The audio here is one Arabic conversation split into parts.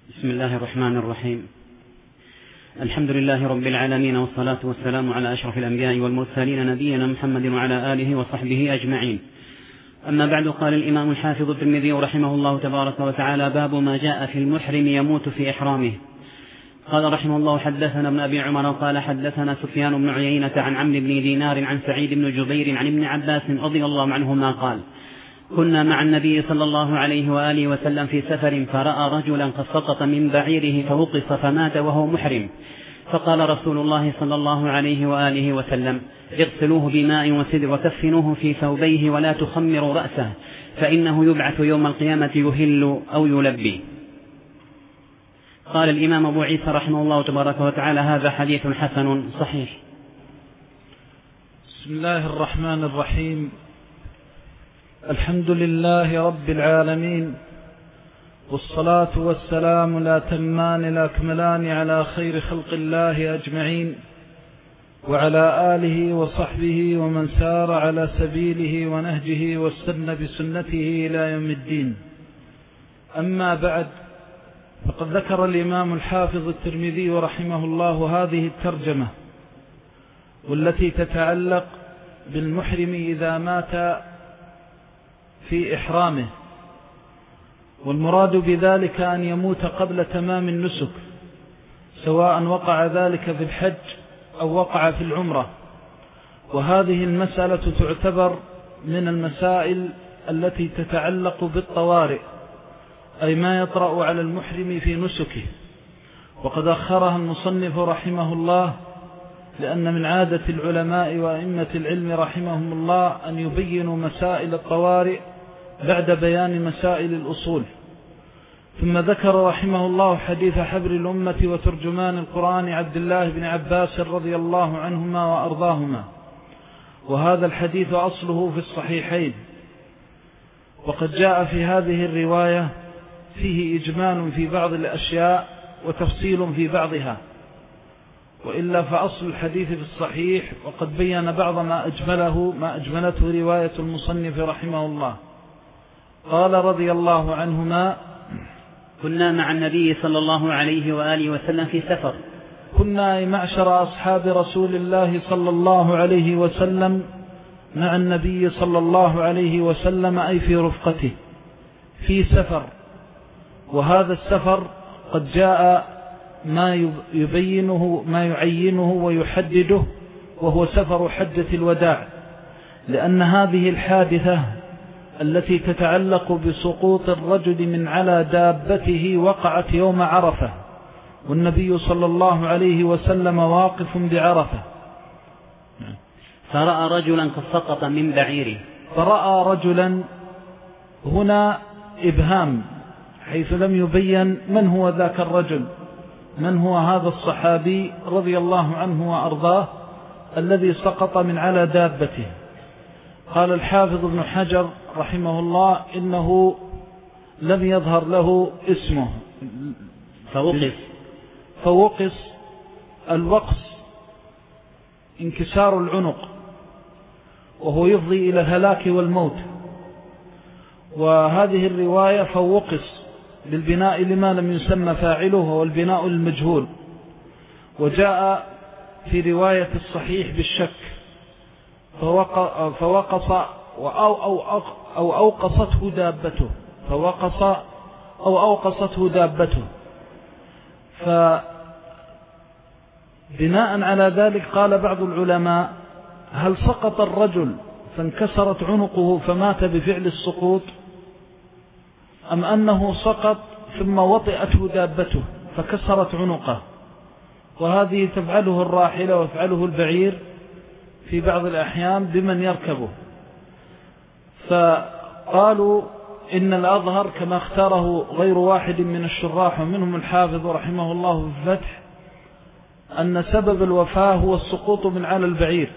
بسم الله الرحمن الرحيم. الحمد لله رب العالمين، والصلاة والسلام على أشرف الأنبياء والمرسلين نبينا محمد وعلى آله وصحبه أجمعين. أما بعد، قال الإمام الحافظ الترمذي رحمه الله تبارك وتعالى: باب ما جاء في المحرم يموت في إحرامه. قال رحمه الله: حدثنا ابن أبي عمر قال حدثنا سفيان بن عيينة عن عمرو بن دينار عن سعيد بن جبير عن ابن عباس رضي الله عنهما قال: كنا مع النبي صلى الله عليه وآله وسلم في سفر، فرأى رجلا قد سقط من بعيره فوقص فمات وهو محرم، فقال رسول الله صلى الله عليه وآله وسلم: اغسلوه بماء وسدر وكفنوه في ثوبيه ولا تخمروا رأسه، فإنه يبعث يوم القيامة يهل أو يلبي. قال الإمام أبو عيسى رحمه الله تبارك وتعالى: هذا حديث حسن صحيح. بسم الله الرحمن الرحيم. الحمد لله رب العالمين، والصلاة والسلام الأتمان الأكملان على خير خلق الله أجمعين، وعلى آله وصحبه ومن سار على سبيله ونهجه واستنى بسنته إلى يوم الدين. أما بعد، فقد ذكر الإمام الحافظ الترمذي رحمه الله هذه الترجمة، والتي تتعلق بالمحرم إذا مات في إحرامه، والمراد بذلك أن يموت قبل تمام النسك، سواء وقع ذلك في الحج أو وقع في العمرة. وهذه المسألة تعتبر من المسائل التي تتعلق بالطوارئ، أي ما يطرأ على المحرم في نسكه، وقد أخرها المصنف رحمه الله، لأن من عادة العلماء وأئمة العلم رحمهم الله أن يبينوا مسائل الطوارئ بعد بيان مسائل الأصول. ثم ذكر رحمه الله حديث حبر الأمة وترجمان القرآن عبد الله بن عباس رضي الله عنهما وأرضاهما، وهذا الحديث أصله في الصحيحين. وقد جاء في هذه الرواية فيه إجمال في بعض الأشياء وتفصيل في بعضها، وإلا فأصل الحديث في الصحيح، وقد بيّن بعض ما أجملته رواية المصنف رحمه الله. قال رضي الله عنهما: كنا مع النبي صلى الله عليه وآله وسلم في سفر. كنا معشر أصحاب رسول الله صلى الله عليه وسلم مع النبي صلى الله عليه وسلم، أي في رفقته، في سفر. وهذا السفر قد جاء ما يبينه ما يعينه ويحدده، وهو سفر حجة الوداع، لأن هذه الحادثة التي تتعلق بسقوط الرجل من على دابته وقعت يوم عرفة، والنبي صلى الله عليه وسلم واقف بعرفة. فرأى رجلا قد سقط من بعيره. فرأى رجلا، هنا إبهام، حيث لم يبين من هو ذاك الرجل، من هو هذا الصحابي رضي الله عنه وأرضاه الذي سقط من على دابته. قال الحافظ ابن حجر رحمه الله: إنه لم يظهر له اسمه. فوقص الوقص انكسار العنق، وهو يفضي إلى الهلاك والموت. وهذه الرواية فوقص بالبناء لما لم يسمى فاعله، هو البناء المجهول. وجاء في رواية الصحيح بالشك: فوقص أو أوقصته دابته. فوقص أو أوقصته دابته. فبناء على ذلك قال بعض العلماء: هل سقط الرجل فانكسرت عنقه فمات بفعل السقوط، أم أنه سقط ثم وطئته دابته فكسرت عنقه؟ وهذه تفعله الراحلة ويفعله البعير في بعض الأحيان بمن يركبه. فقالوا إن الأظهر كما اختاره غير واحد من الشراح ومنهم الحافظ رحمه الله في الفتح، أن سبب الوفاة هو السقوط من على البعير.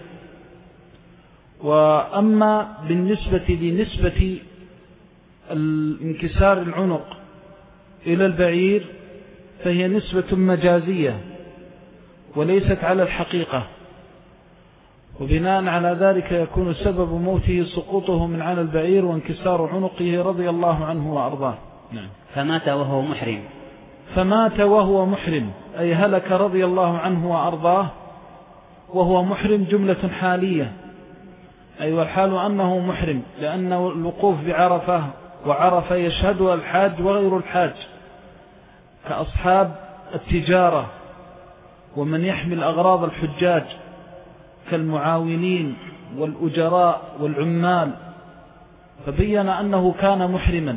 وأما لنسبة الانكسار العنق إلى البعير فهي نسبة مجازية وليست على الحقيقة، وبناء على ذلك يكون سبب موته سقوطه من على البعير وانكسار عنقه رضي الله عنه وأرضاه. فمات وهو محرم. فمات وهو محرم، أي هلك رضي الله عنه وأرضاه وهو محرم، جملة حالية، أي والحال أنه محرم، لأن الوقوف بعرفة وعرفة يشهد الحاج وغير الحاج كأصحاب التجارة ومن يحمل أغراض الحجاج كالمعاونين والأجراء والعمال، فبين أنه كان محرما.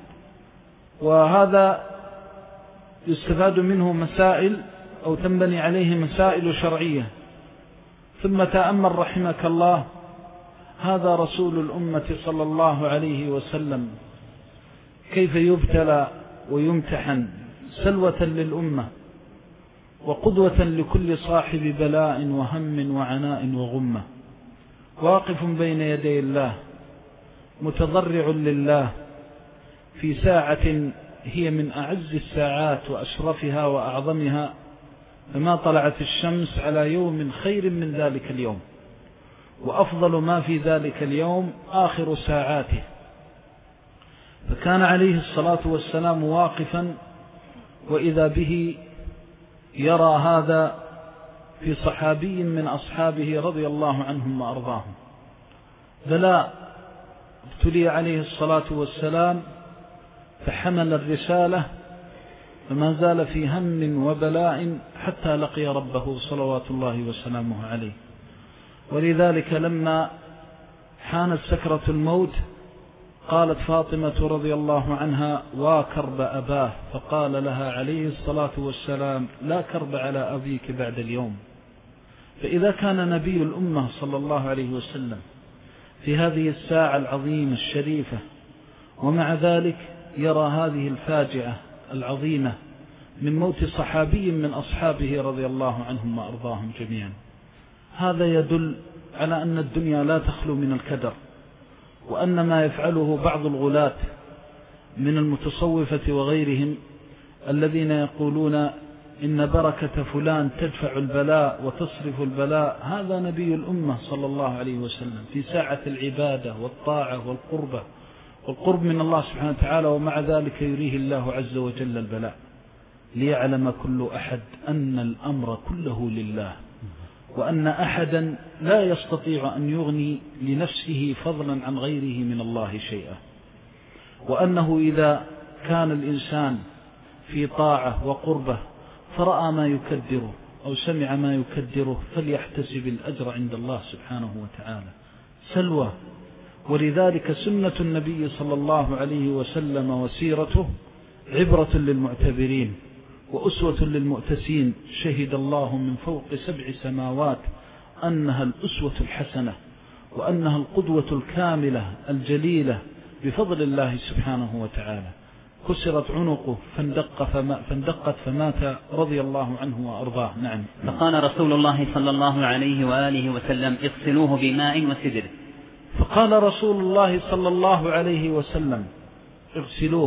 وهذا يستفاد منه مسائل أو تنبني عليه مسائل شرعية. ثم تأمل رحمك الله، هذا رسول الأمة صلى الله عليه وسلم كيف يبتلى ويمتحن سلوة للأمة وقدوة لكل صاحب بلاء وهم وعناء وغمة، واقف بين يدي الله متضرع لله في ساعة هي من أعز الساعات وأشرفها وأعظمها، فما طلعت الشمس على يوم خير من ذلك اليوم، وأفضل ما في ذلك اليوم آخر ساعاته. فكان عليه الصلاة والسلام واقفا، وإذا به يرى هذا في صحابي من أصحابه رضي الله عنهم وأرضاهم. بلاء ابتلي عليه الصلاة والسلام فحمل الرسالة، فما زال في هم وبلاء حتى لقي ربه صلوات الله وسلامه عليه. ولذلك لما حانت سكرة الموت قالت فاطمة رضي الله عنها: واكرب أباه، فقال لها عليه الصلاة والسلام: لا كرب على أبيك بعد اليوم. فإذا كان نبي الأمة صلى الله عليه وسلم في هذه الساعة العظيمة الشريفة ومع ذلك يرى هذه الفاجعة العظيمة من موت صحابي من أصحابه رضي الله عنهم وأرضاهم جميعا، هذا يدل على أن الدنيا لا تخلو من الكدر، وأن ما يفعله بعض الغلاة من المتصوفة وغيرهم الذين يقولون إن بركة فلان تدفع البلاء وتصرف البلاء، هذا نبي الأمة صلى الله عليه وسلم في ساعة العبادة والطاعة والقرب من الله سبحانه وتعالى، ومع ذلك يريه الله عز وجل البلاء ليعلم كل أحد أن الأمر كله لله، وأن أحدا لا يستطيع أن يغني لنفسه فضلا عن غيره من الله شيئا، وأنه إذا كان الإنسان في طاعة وقربة فرأى ما يكدره أو سمع ما يكدره فليحتسب الأجر عند الله سبحانه وتعالى سلوى. ولذلك سنة النبي صلى الله عليه وسلم وسيرته عبرة للمعتبرين وأسوة للمؤتسين، شهد الله من فوق 7 سماوات أنها الأسوة الحسنة وأنها القدوة الكاملة الجليلة بفضل الله سبحانه وتعالى. كسرت عنقه فاندقت فمات رضي الله عنه وأرضاه. نعم. فقال رسول الله صلى الله عليه وآله وسلم: اغسلوه بماء وسدر. فقال رسول الله صلى الله عليه وسلم: اغسلوه،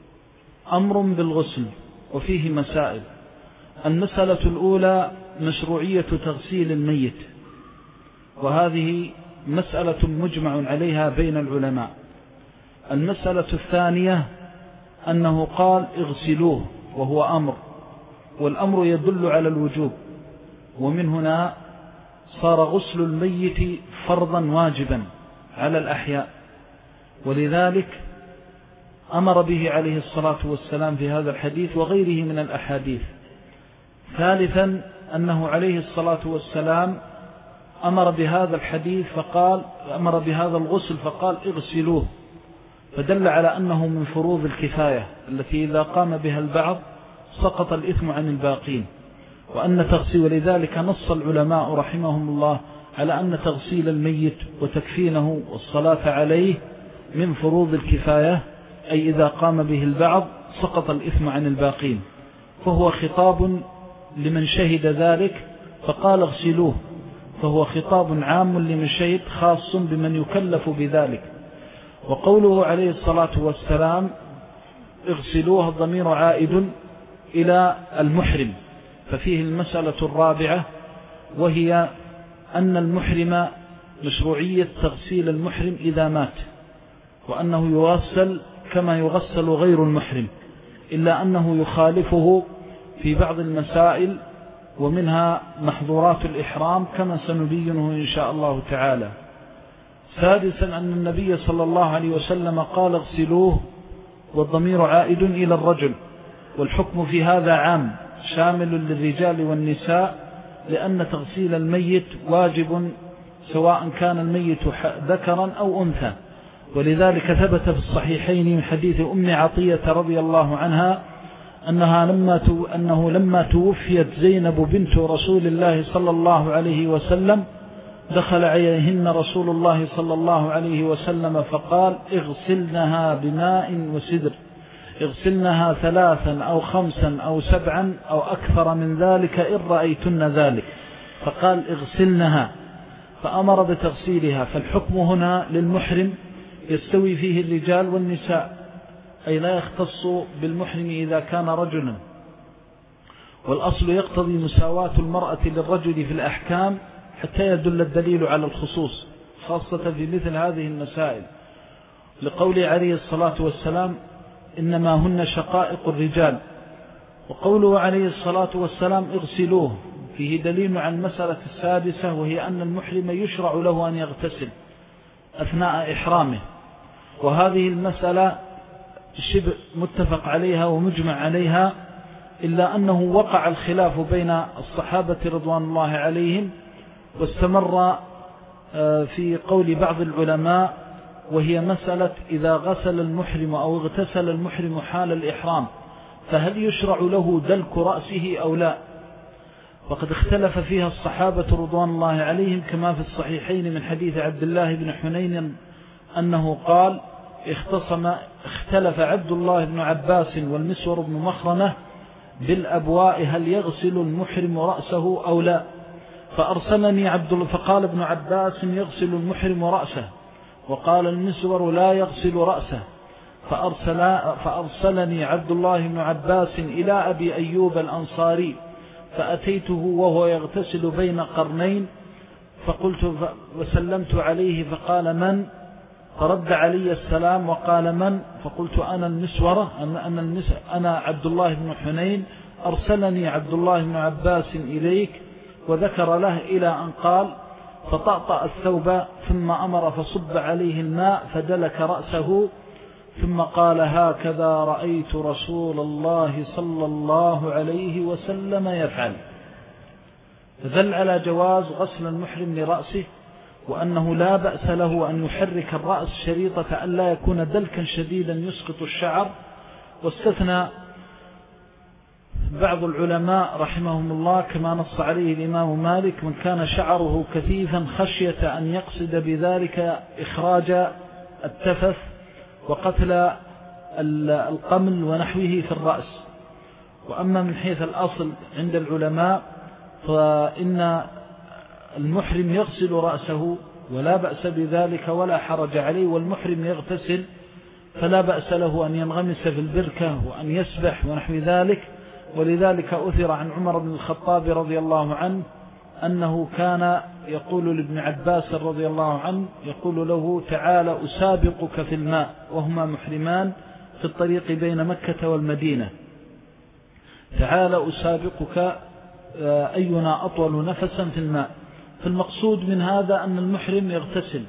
أمر بالغسل، وفيه مسائل. المسألة الأولى مشروعية تغسيل الميت، وهذه مسألة مجمع عليها بين العلماء. المسألة الثانية أنه قال اغسلوه وهو أمر، والأمر يدل على الوجوب، ومن هنا صار غسل الميت فرضا واجبا على الأحياء، ولذلك أمر به عليه الصلاة والسلام في هذا الحديث وغيره من الأحاديث. ثالثا أنه عليه الصلاة والسلام أمر بهذا الحديث فقال أمر بهذا الغسل فقال اغسلوه، فدل على أنه من فروض الكفاية التي إذا قام بها البعض سقط الإثم عن الباقين، وأن تغسيل، ولذلك نص العلماء رحمهم الله على أن تغسيل الميت وتكفينه والصلاة عليه من فروض الكفاية، أي إذا قام به البعض سقط الإثم عن الباقين، فهو خطاب لمن شهد ذلك فقال اغسلوه، فهو خطاب عام لمن شهد خاص بمن يكلف بذلك. وقوله عليه الصلاة والسلام اغسلوه الضمير عائد إلى المحرم، ففيه المسألة الرابعة، وهي أن المحرم مشروعية تغسيل المحرم إذا مات، وأنه يغسل كما يغسل غير المحرم إلا أنه يخالفه في بعض المسائل، ومنها محظورات الإحرام كما سنبينه إن شاء الله تعالى. سادسا أن النبي صلى الله عليه وسلم قال اغسلوه، والضمير عائد إلى الرجل، والحكم في هذا عام شامل للرجال والنساء، لأن تغسيل الميت واجب سواء كان الميت ذكرا أو أنثى. ولذلك ثبت في الصحيحين من حديث أم عطية رضي الله عنها أنه لما توفيت زينب بنت رسول الله صلى الله عليه وسلم دخل عليهن رسول الله صلى الله عليه وسلم فقال اغسلنها بماء وسدر، اغسلنها 3 أو 5 أو 7 أو أكثر من ذلك إن رأيتن ذلك، فقال اغسلنها، فأمر بتغسيلها. فالحكم هنا للمحرم يستوي فيه الرجال والنساء، أي لا يختص بالمحرم إذا كان رجلا، والأصل يقتضي مساواة المرأة للرجل في الأحكام حتى يدل الدليل على الخصوص، خاصة في مثل هذه المسائل، لقول عليه الصلاة والسلام إنما هن شقائق الرجال. وقوله عليه الصلاة والسلام اغسلوه فيه دليل عن المسألة السادسة، وهي أن المحرم يشرع له أن يغتسل أثناء إحرامه، وهذه المسألة شبه متفق عليها ومجمع عليها، إلا أنه وقع الخلاف بين الصحابة رضوان الله عليهم، واستمر في قول بعض العلماء، وهي مسألة إذا غسل المحرم أو اغتسل المحرم حال الإحرام فهل يشرع له دلك رأسه أو لا؟ وقد اختلف فيها الصحابة رضوان الله عليهم، كما في الصحيحين من حديث عبد الله بن حنين أنه قال اختلف عبد الله بن عباس والمسور بن مخرمة بالأبواء هل يغسل المحرم رأسه أو لا، فقال ابن عباس يغسل المحرم رأسه، وقال المسور لا يغسل رأسه، فأرسلني عبد الله بن عباس إلى أبي أيوب الأنصاري فأتيته وهو يغتسل بين قرنين، فقلت وسلمت عليه فقال من؟ فرد علي السلام وقال من؟ فقلت أنا المسورة، أنا عبد الله بن حنين، أرسلني عبد الله بن عباس إليك، وذكر له إلى أن قال فطأطأ الثوب ثم أمر فصب عليه الماء فدلك رأسه، ثم قال هكذا رأيت رسول الله صلى الله عليه وسلم يفعل. فدل على جواز غسل المحرم لرأسه، وأنه لا بأس له أن يحرك الرأس شريطة أن لا يكون دلكا شديدا يسقط الشعر. واستثنى بعض العلماء رحمهم الله كما نص عليه الإمام مالك من كان شعره كثيفا خشية أن يقصد بذلك إخراج التفث وقتل القمل ونحوه في الرأس. وأما من حيث الأصل عند العلماء فإن المحرم يغسل رأسه ولا بأس بذلك ولا حرج عليه، والمحرم يغتسل فلا بأس له أن ينغمس في البركة وأن يسبح ونحو ذلك. ولذلك أثر عن عمر بن الخطاب رضي الله عنه أنه كان يقول لابن عباس رضي الله عنه، يقول له تعال أسابقك في الماء، وهما محرمان في الطريق بين مكة والمدينة، تعال أسابقك أينا أطول نفسا في الماء. فالمقصود من هذا أن المحرم يغتسل،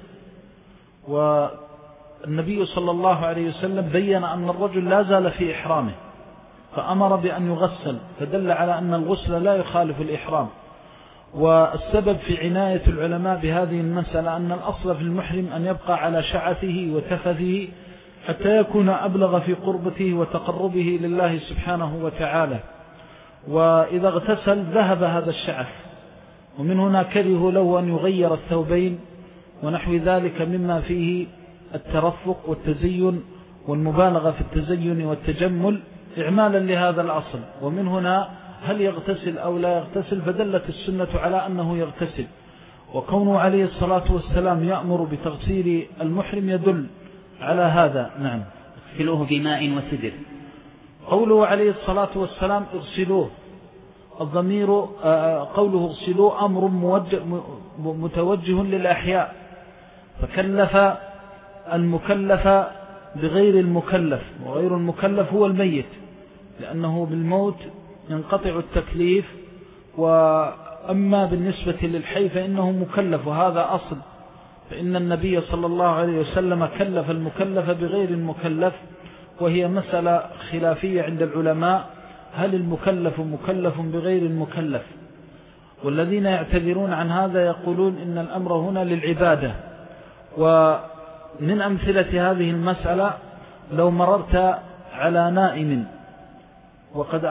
والنبي صلى الله عليه وسلم بيّن أن الرجل لا زال في إحرامه فأمر بأن يغسل، فدل على أن الغسل لا يخالف الإحرام. والسبب في عناية العلماء بهذه المسألة أن الأصل في المحرم أن يبقى على شعثه وتفثه حتى يكون أبلغ في قربته وتقربه لله سبحانه وتعالى، وإذا اغتسل ذهب هذا الشعث، ومن هنا كره له أن يغير الثوبين ونحو ذلك مما فيه الترفق والتزين والمبالغة في التزين والتجمل إعمالا لهذا الأصل. ومن هنا هل يغتسل أو لا يغتسل، فدلت السنة على أنه يغتسل، وكونه عليه الصلاة والسلام يأمر بتغسيل المحرم يدل على هذا. نعم. اغسلوه بماء وسدر. قوله عليه الصلاة والسلام اغسلوه، الضمير قوله اغسلوه أمر متوجه للأحياء، فكلف المكلف بغير المكلف، وغير المكلف هو الميت، لأنه بالموت ينقطع التكليف، وأما بالنسبة للحي فإنه مكلف، وهذا أصل، فإن النبي صلى الله عليه وسلم كلف المكلف بغير المكلف، وهي مسألة خلافية عند العلماء، هل المكلف مكلف بغير المكلف؟ والذين يعتذرون عن هذا يقولون إن الأمر هنا للعبادة. ومن أمثلة هذه المسألة لو مررت على نائم وقد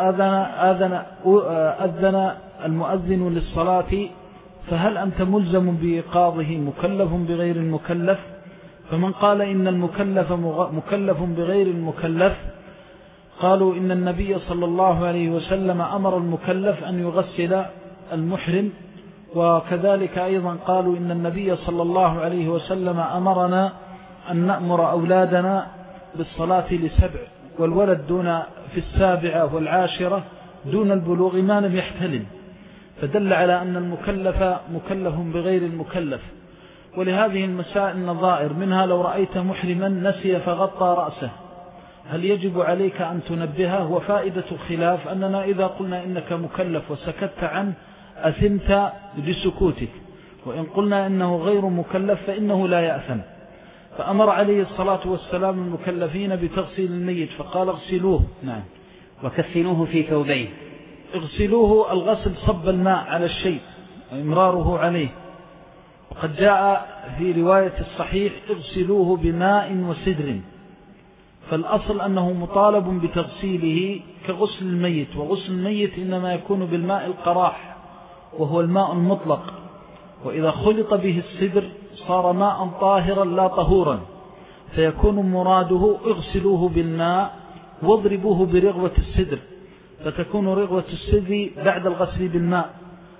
أذن المؤذن للصلاة، فهل أنت ملزم بإيقاظه مكلف بغير المكلف؟ فمن قال إن المكلف مكلف بغير المكلف قالوا إن النبي صلى الله عليه وسلم أمر المكلف أن يغسل المحرم، وكذلك أيضا قالوا إن النبي صلى الله عليه وسلم أمرنا أن نأمر أولادنا بالصلاة لسبع، والولد في السابعة والعاشرة دون البلوغ ما لم يحتلم، فدل على أن المكلف مكلف بغير المكلف. ولهذه المسائل نظائر، منها لو رأيت محرما نسي فغطى رأسه هل يجب عليك أن تنبهه؟ وفائدة الخلاف أننا إذا قلنا إنك مكلف وسكت عنه أثمت بسكوتك، وإن قلنا إنه غير مكلف فإنه لا يأثم. فأمر عليه الصلاة والسلام المكلفين بتغسيل الميت فقال اغسلوه. نعم. وكفنوه في ثوبيه. اغسلوه الغسل صب الماء على الشيء وإمراره عليه، وقد جاء في رواية الصحيح اغسلوه بماء وسدر، فالأصل أنه مطالب بتغسيله كغسل الميت، وغسل الميت إنما يكون بالماء القراح وهو الماء المطلق، وإذا خلط به السدر صار ماء طاهرا لا طهورا، فيكون مراده اغسلوه بالماء واضربوه برغوة السدر، فتكون رغوة السدر بعد الغسل بالماء،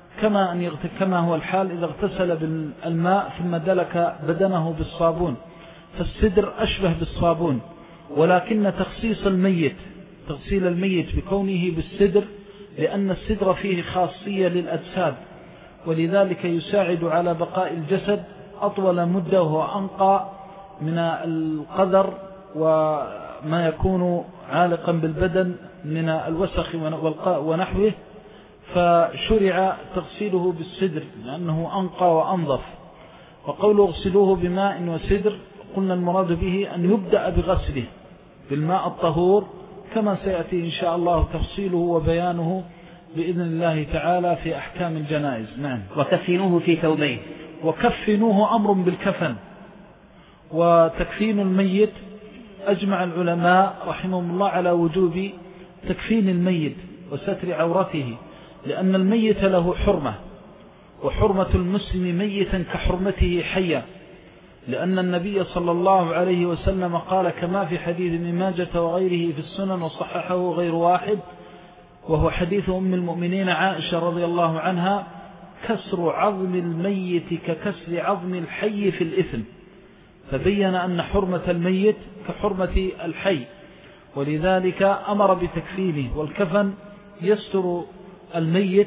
كما هو الحال إذا اغتسل بالماء ثم دلك بدنه بالصابون، فالسدر أشبه بالصابون. ولكن تغسيل الميت بكونه بالسدر، لأن السدر فيه خاصية للأجساد، ولذلك يساعد على بقاء الجسد أطول مدة، وهو أنقى من القذر وما يكون عالقا بالبدن من الوسخ ونحوه، فشرع تغسيله بالسدر لأنه أنقى وأنظف. وقوله اغسلوه بماء وسدر قلنا المراد به أن يبدأ بغسله بالماء الطهور، كما سيأتي إن شاء الله تفصيله وبيانه بإذن الله تعالى في أحكام الجنائز. نعم. وكفنوه في ثوبيه. وكفنوه أمر بالكفن، وتكفين الميت أجمع العلماء رحمهم الله على وجوب تكفين الميت وستر عورته، لأن الميت له حرمة، وحرمة المسلم ميتا كحرمته حيا، لأن النبي صلى الله عليه وسلم قال كما في حديث ابن ماجة وغيره في السنن وصححه غير واحد، وهو حديث أم المؤمنين عائشة رضي الله عنها: كسر عظم الميت ككسر عظم الحي في الإثم، فبين أن حرمة الميت كحرمة الحي، ولذلك أمر بتكفينه. والكفن يستر الميت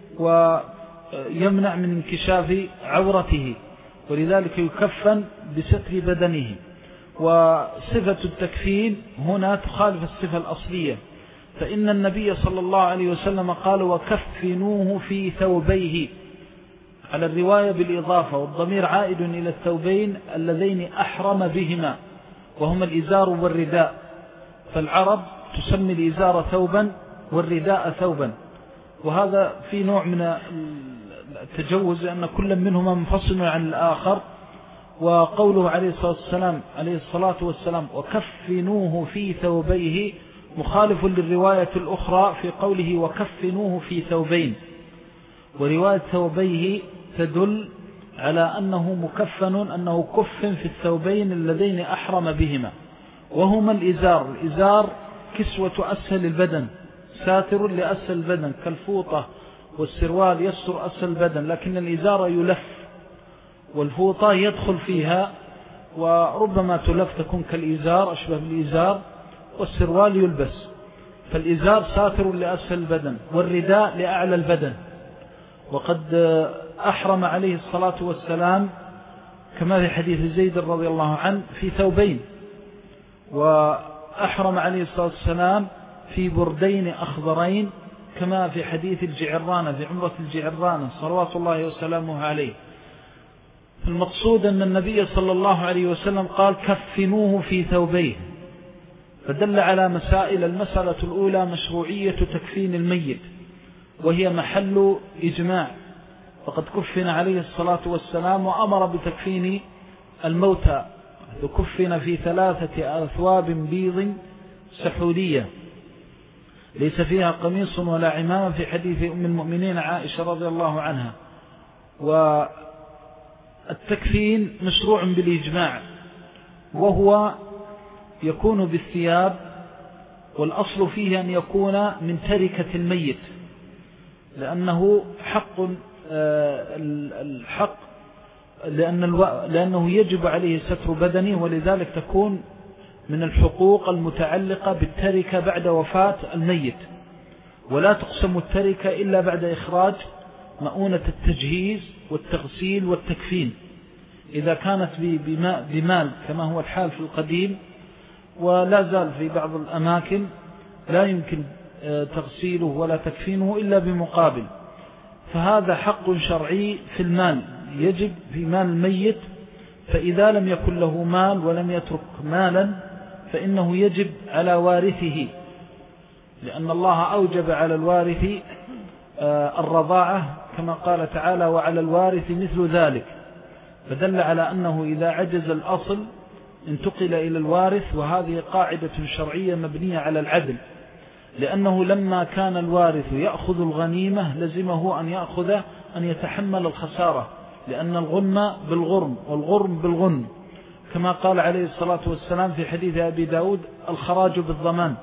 ويمنع من انكشاف عورته، ولذلك يكفن بستر بدنه. وصفة التكفين هنا تخالف الصفة الأصلية، فإن النبي صلى الله عليه وسلم قال: وكفنوه في ثوبيه، على الرواية بالإضافة، والضمير عائد إلى الثوبين اللذين أحرم بهما، وهما الإزار والرداء، فالعرب تسمي الإزار ثوبا والرداء ثوبا، وهذا في نوع من التجوز لأن كل منهما منفصل عن الآخر. وقوله عليه الصلاة والسلام وكفنوه في ثوبيه مخالف للرواية الأخرى في قوله وكفنوه في ثوبين، ورواية ثوبيه تدل على أنه مكفن، أنه كفن في الثوبين اللذين أحرم بهما، وهما الإزار كسوة أسفل البدن، ساتر لأسفل البدن كالفوطة، والسروال يستر أسفل البدن، لكن الإزار يلف، والفوطة يدخل فيها، وربما تلف تكون كالإزار أشبه بالإزار، والسروال يلبس، فالإزار ساتر لأسفل البدن، والرداء لأعلى البدن. وقد أحرم عليه الصلاة والسلام كما في حديث زيد رضي الله عنه في ثوبين، وأحرم عليه الصلاة والسلام في بردين أخضرين كما في حديث الجعرانة في عمرة الجعرانة صلوات الله وسلامه عليه. المقصود أن النبي صلى الله عليه وسلم قال كفنوه في ثوبيه، فدل على مسائل. المسألة الأولى مشروعية تكفين الميت، وهي محل إجماع، فقد كفن عليه الصلاة والسلام وأمر بتكفين الموتى، كفن في 3 أثواب بيض سحولية ليس فيها قميص ولا عمامة، في حديث أم المؤمنين عائشة رضي الله عنها. والتكفين مشروع بالإجماع، وهو يكون بالثياب، والأصل فيه أن يكون من تركة الميت، لأنه الحق لأنه يجب عليه ستر بدنه، ولذلك تكون من الحقوق المتعلقة بالتركة بعد وفاة الميت، ولا تقسم التركة إلا بعد إخراج مؤونة التجهيز والتغسيل والتكفين، إذا كانت بمال كما هو الحال في القديم، ولا زال في بعض الأماكن لا يمكن تغسيله ولا تكفينه إلا بمقابل. فهذا حق شرعي في المال، يجب في مال الميت، فإذا لم يكن له مال ولم يترك مالا فإنه يجب على وارثه، لأن الله أوجب على الوارث الرضاعة كما قال تعالى وعلى الوارث مثل ذلك، فدل على أنه إذا عجز الأصل انتقل إلى الوارث، وهذه قاعدة شرعية مبنية على العدل، لأنه لما كان الوارث يأخذ الغنيمة لزمه أن يتحمل الخسارة، لأن الغنم بالغرم والغرم بالغنم، كما قال عليه الصلاة والسلام في حديث أبي داود الخراج بالضمان،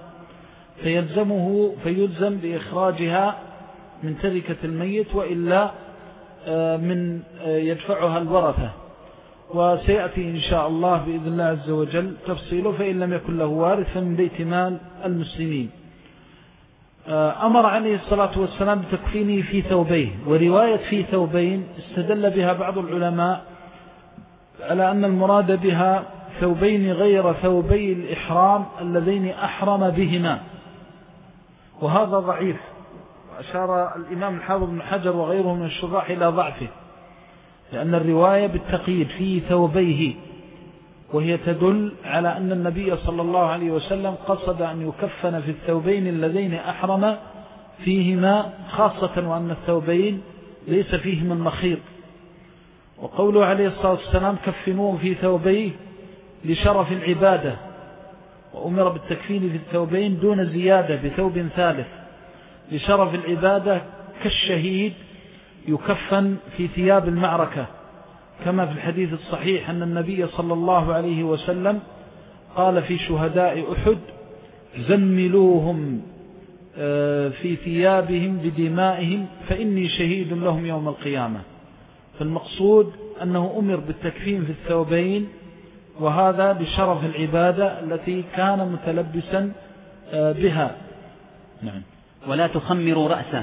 فيلزم بإخراجها من تركة الميت، وإلا من يدفعها الورثة. وسيأتي إن شاء الله بإذن الله عز وجل تفصيله، فإن لم يكن له وارث فمن بيت مال المسلمين. أمر عليه الصلاة والسلام بتكفينه في ثوبيه، ورواية في ثوبين استدل بها بعض العلماء على أن المراد بها ثوبين غير ثوبي الإحرام اللذين أحرم بهما، وهذا ضعيف، وأشار الإمام الحافظ بن حجر وغيره من الشراح إلى ضعفه، لأن الرواية بالتقييد في ثوبيه، وهي تدل على أن النبي صلى الله عليه وسلم قصد أن يكفن في الثوبين اللذين أحرم فيهما خاصة، وأن الثوبين ليس فيهما المخيط. وقوله عليه الصلاة والسلام كفنوه في ثوبيه لشرف العبادة، وأمر بالتكفين في الثوبين دون زيادة بثوب ثالث لشرف العبادة، كالشهيد يكفن في ثياب المعركة، كما في الحديث الصحيح أن النبي صلى الله عليه وسلم قال في شهداء أحد زملوهم في ثيابهم بدمائهم فإني شهيد لهم يوم القيامة. فالمقصود أنه أمر بالتكفين في الثوبين، وهذا بشرف العبادة التي كان متلبسا بها. نعم. ولا تخمروا رأسه.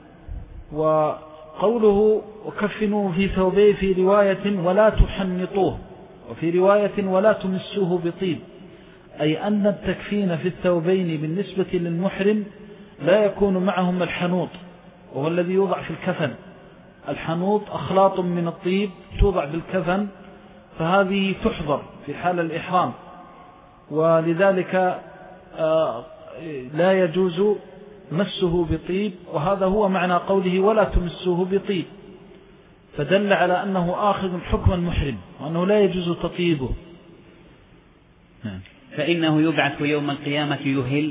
وقوله وكفنوه في ثوبيه في رواية ولا تحنطوه، وفي رواية ولا تمسوه بطيب، أي أن التكفين في الثوبين بالنسبة للمحرم لا يكون معهم الحنوط، وهو الذي يوضع في الكفن. الحنوط أخلاط من الطيب توضع بالكفن، فهذه تحضر في حال الإحرام، ولذلك لا يجوز مسه بطيب، وهذا هو معنى قوله ولا تمسه بطيب، فدل على أنه آخذ حكم المحرم، وأنه لا يجوز تطيبه. فإنه يبعث يوم القيامة يهل.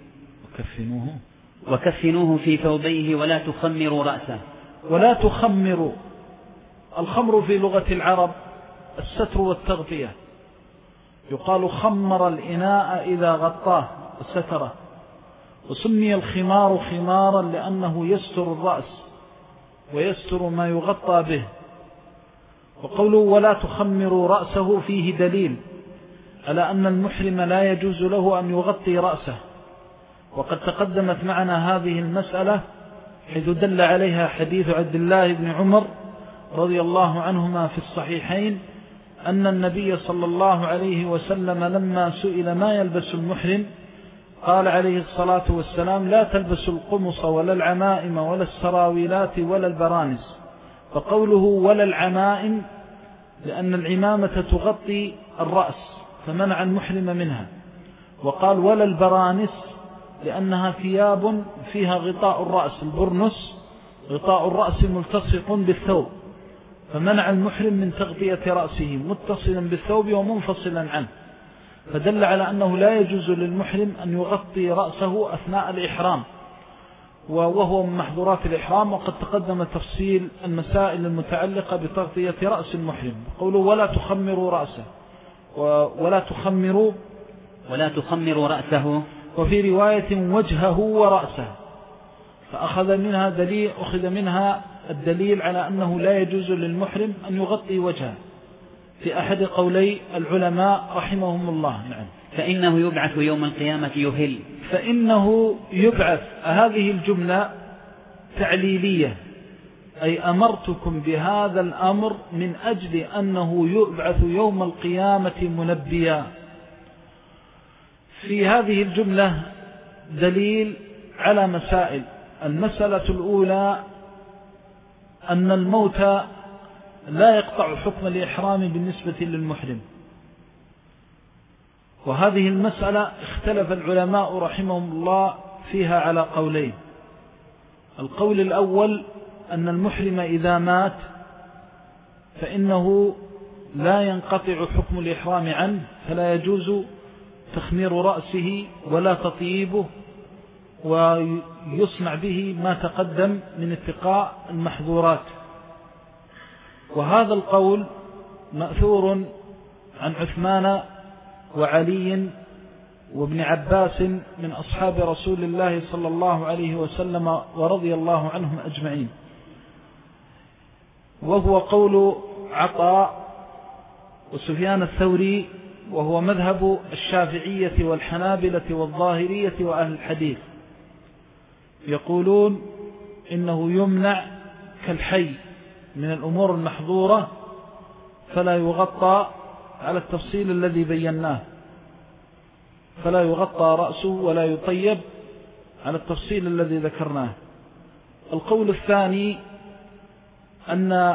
وكفنوه في ثوبيه ولا تخمروا رأسه. ولا تخمروا، الخمر في لغة العرب الستر والتغطية، يقال خمر الإناء إذا غطاه وستره، وسمي الخمار خمارا لأنه يستر الرأس ويستر ما يغطى به. وقوله ولا تخمروا رأسه فيه دليل على أن المحرم لا يجوز له أن يغطي رأسه، وقد تقدمت معنا هذه المسألة حيث دل عليها حديث عبد الله بن عمر رضي الله عنهما في الصحيحين أن النبي صلى الله عليه وسلم لما سئل ما يلبس المحرم قال عليه الصلاة والسلام: لا تلبسوا القمص ولا العمائم ولا السراويلات ولا البرانس. فقوله ولا العمائم لأن العمامة تغطي الرأس فمنع المحرم منها، وقال ولا البرانس لأنها ثياب فيها غطاء الرأس، البرنس غطاء الرأس ملتصق بالثوب، فمنع المحرم من تغطية رأسه متصلا بالثوب ومنفصلا عنه، فدل على أنه لا يجوز للمحرم أن يغطي رأسه أثناء الإحرام، وهو من محظورات الإحرام. وقد تقدم تفصيل المسائل المتعلقة بتغطية رأس المحرم. قولوا ولا تخمروا رأسه ولا تخمروا رأسه، وفي رواية وجهه ورأسه، فأخذ منها الدليل على أنه لا يجوز للمحرم أن يغطي وجهه في أحد قولي العلماء رحمهم الله. نعم. فإنه يبعث يوم القيامة يهل. فإنه يبعث، هذه الجملة تعليلية، أي أمرتكم بهذا الأمر من أجل أنه يبعث يوم القيامة منبيا. في هذه الجملة دليل على مسائل. المسألة الأولى أن الموت لا يقطع حكم الإحرام بالنسبة للمحرم، وهذه المسألة اختلف العلماء رحمهم الله فيها على قولين. القول الأول أن المحرم إذا مات فإنه لا ينقطع حكم الإحرام عنه، فلا يجوز تخمير رأسه ولا تطييبه، ويصنع به ما تقدم من اتقاء المحظورات. وهذا القول مأثور عن عثمان وعلي وابن عباس من أصحاب رسول الله صلى الله عليه وسلم ورضي الله عنهم أجمعين، وهو قول عطاء وسفيان الثوري، وهو مذهب الشافعية والحنابلة والظاهرية وأهل الحديث. يقولون إنه يمنع كالحي من الأمور المحظورة، فلا يغطى على التفصيل الذي بيناه، فلا يغطى رأسه ولا يطيب على التفصيل الذي ذكرناه. القول الثاني أن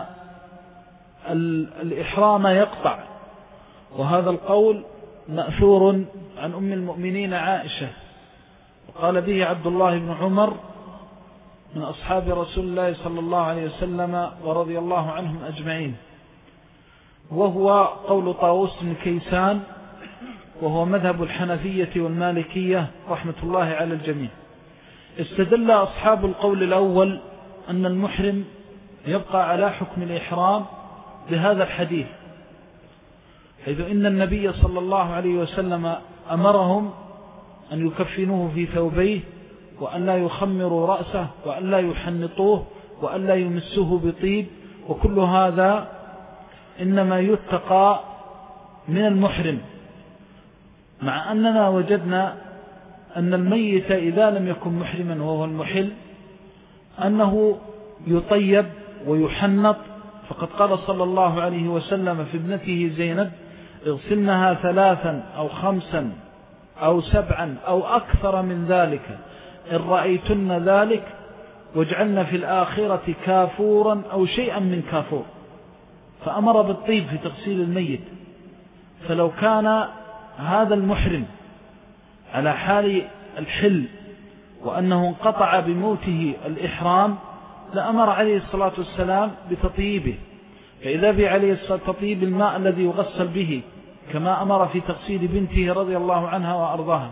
الإحرام يقطع، وهذا القول مأثور عن أم المؤمنين عائشة، وقال به عبد الله بن عمر من أصحاب رسول الله صلى الله عليه وسلم ورضي الله عنهم أجمعين، وهو قول طاووس بن كيسان، وهو مذهب الحنفية والمالكية رحمة الله على الجميع. استدل أصحاب القول الأول أن المحرم يبقى على حكم الإحرام بهذا الحديث، حيث إن النبي صلى الله عليه وسلم أمرهم أن يكفنوه في ثوبيه، وأن لا يخمروا رأسه، وأن لا يحنطوه، وأن لا يمسوه بطيب، وكل هذا إنما يتقى من المحرم، مع أننا وجدنا أن الميت إذا لم يكن محرما وهو المحل أنه يطيب ويحنط، فقد قال صلى الله عليه وسلم في ابنته زينب: اغسلنها 3 أو 5 أو 7 أو أكثر من ذلك إن رأيتن ذلك، واجعلن في الآخرة كافورا أو شيئا من كافور. فأمر بالطيب في تغسيل الميت. فلو كان هذا المحرم على حال الحل وأنه انقطع بموته الإحرام لأمر عليه الصلاة والسلام بتطيبه، فإذا به عليه الصلاة تطيب الماء الذي يغسل به، كما أمر في تغسيل بنته رضي الله عنها وأرضاها.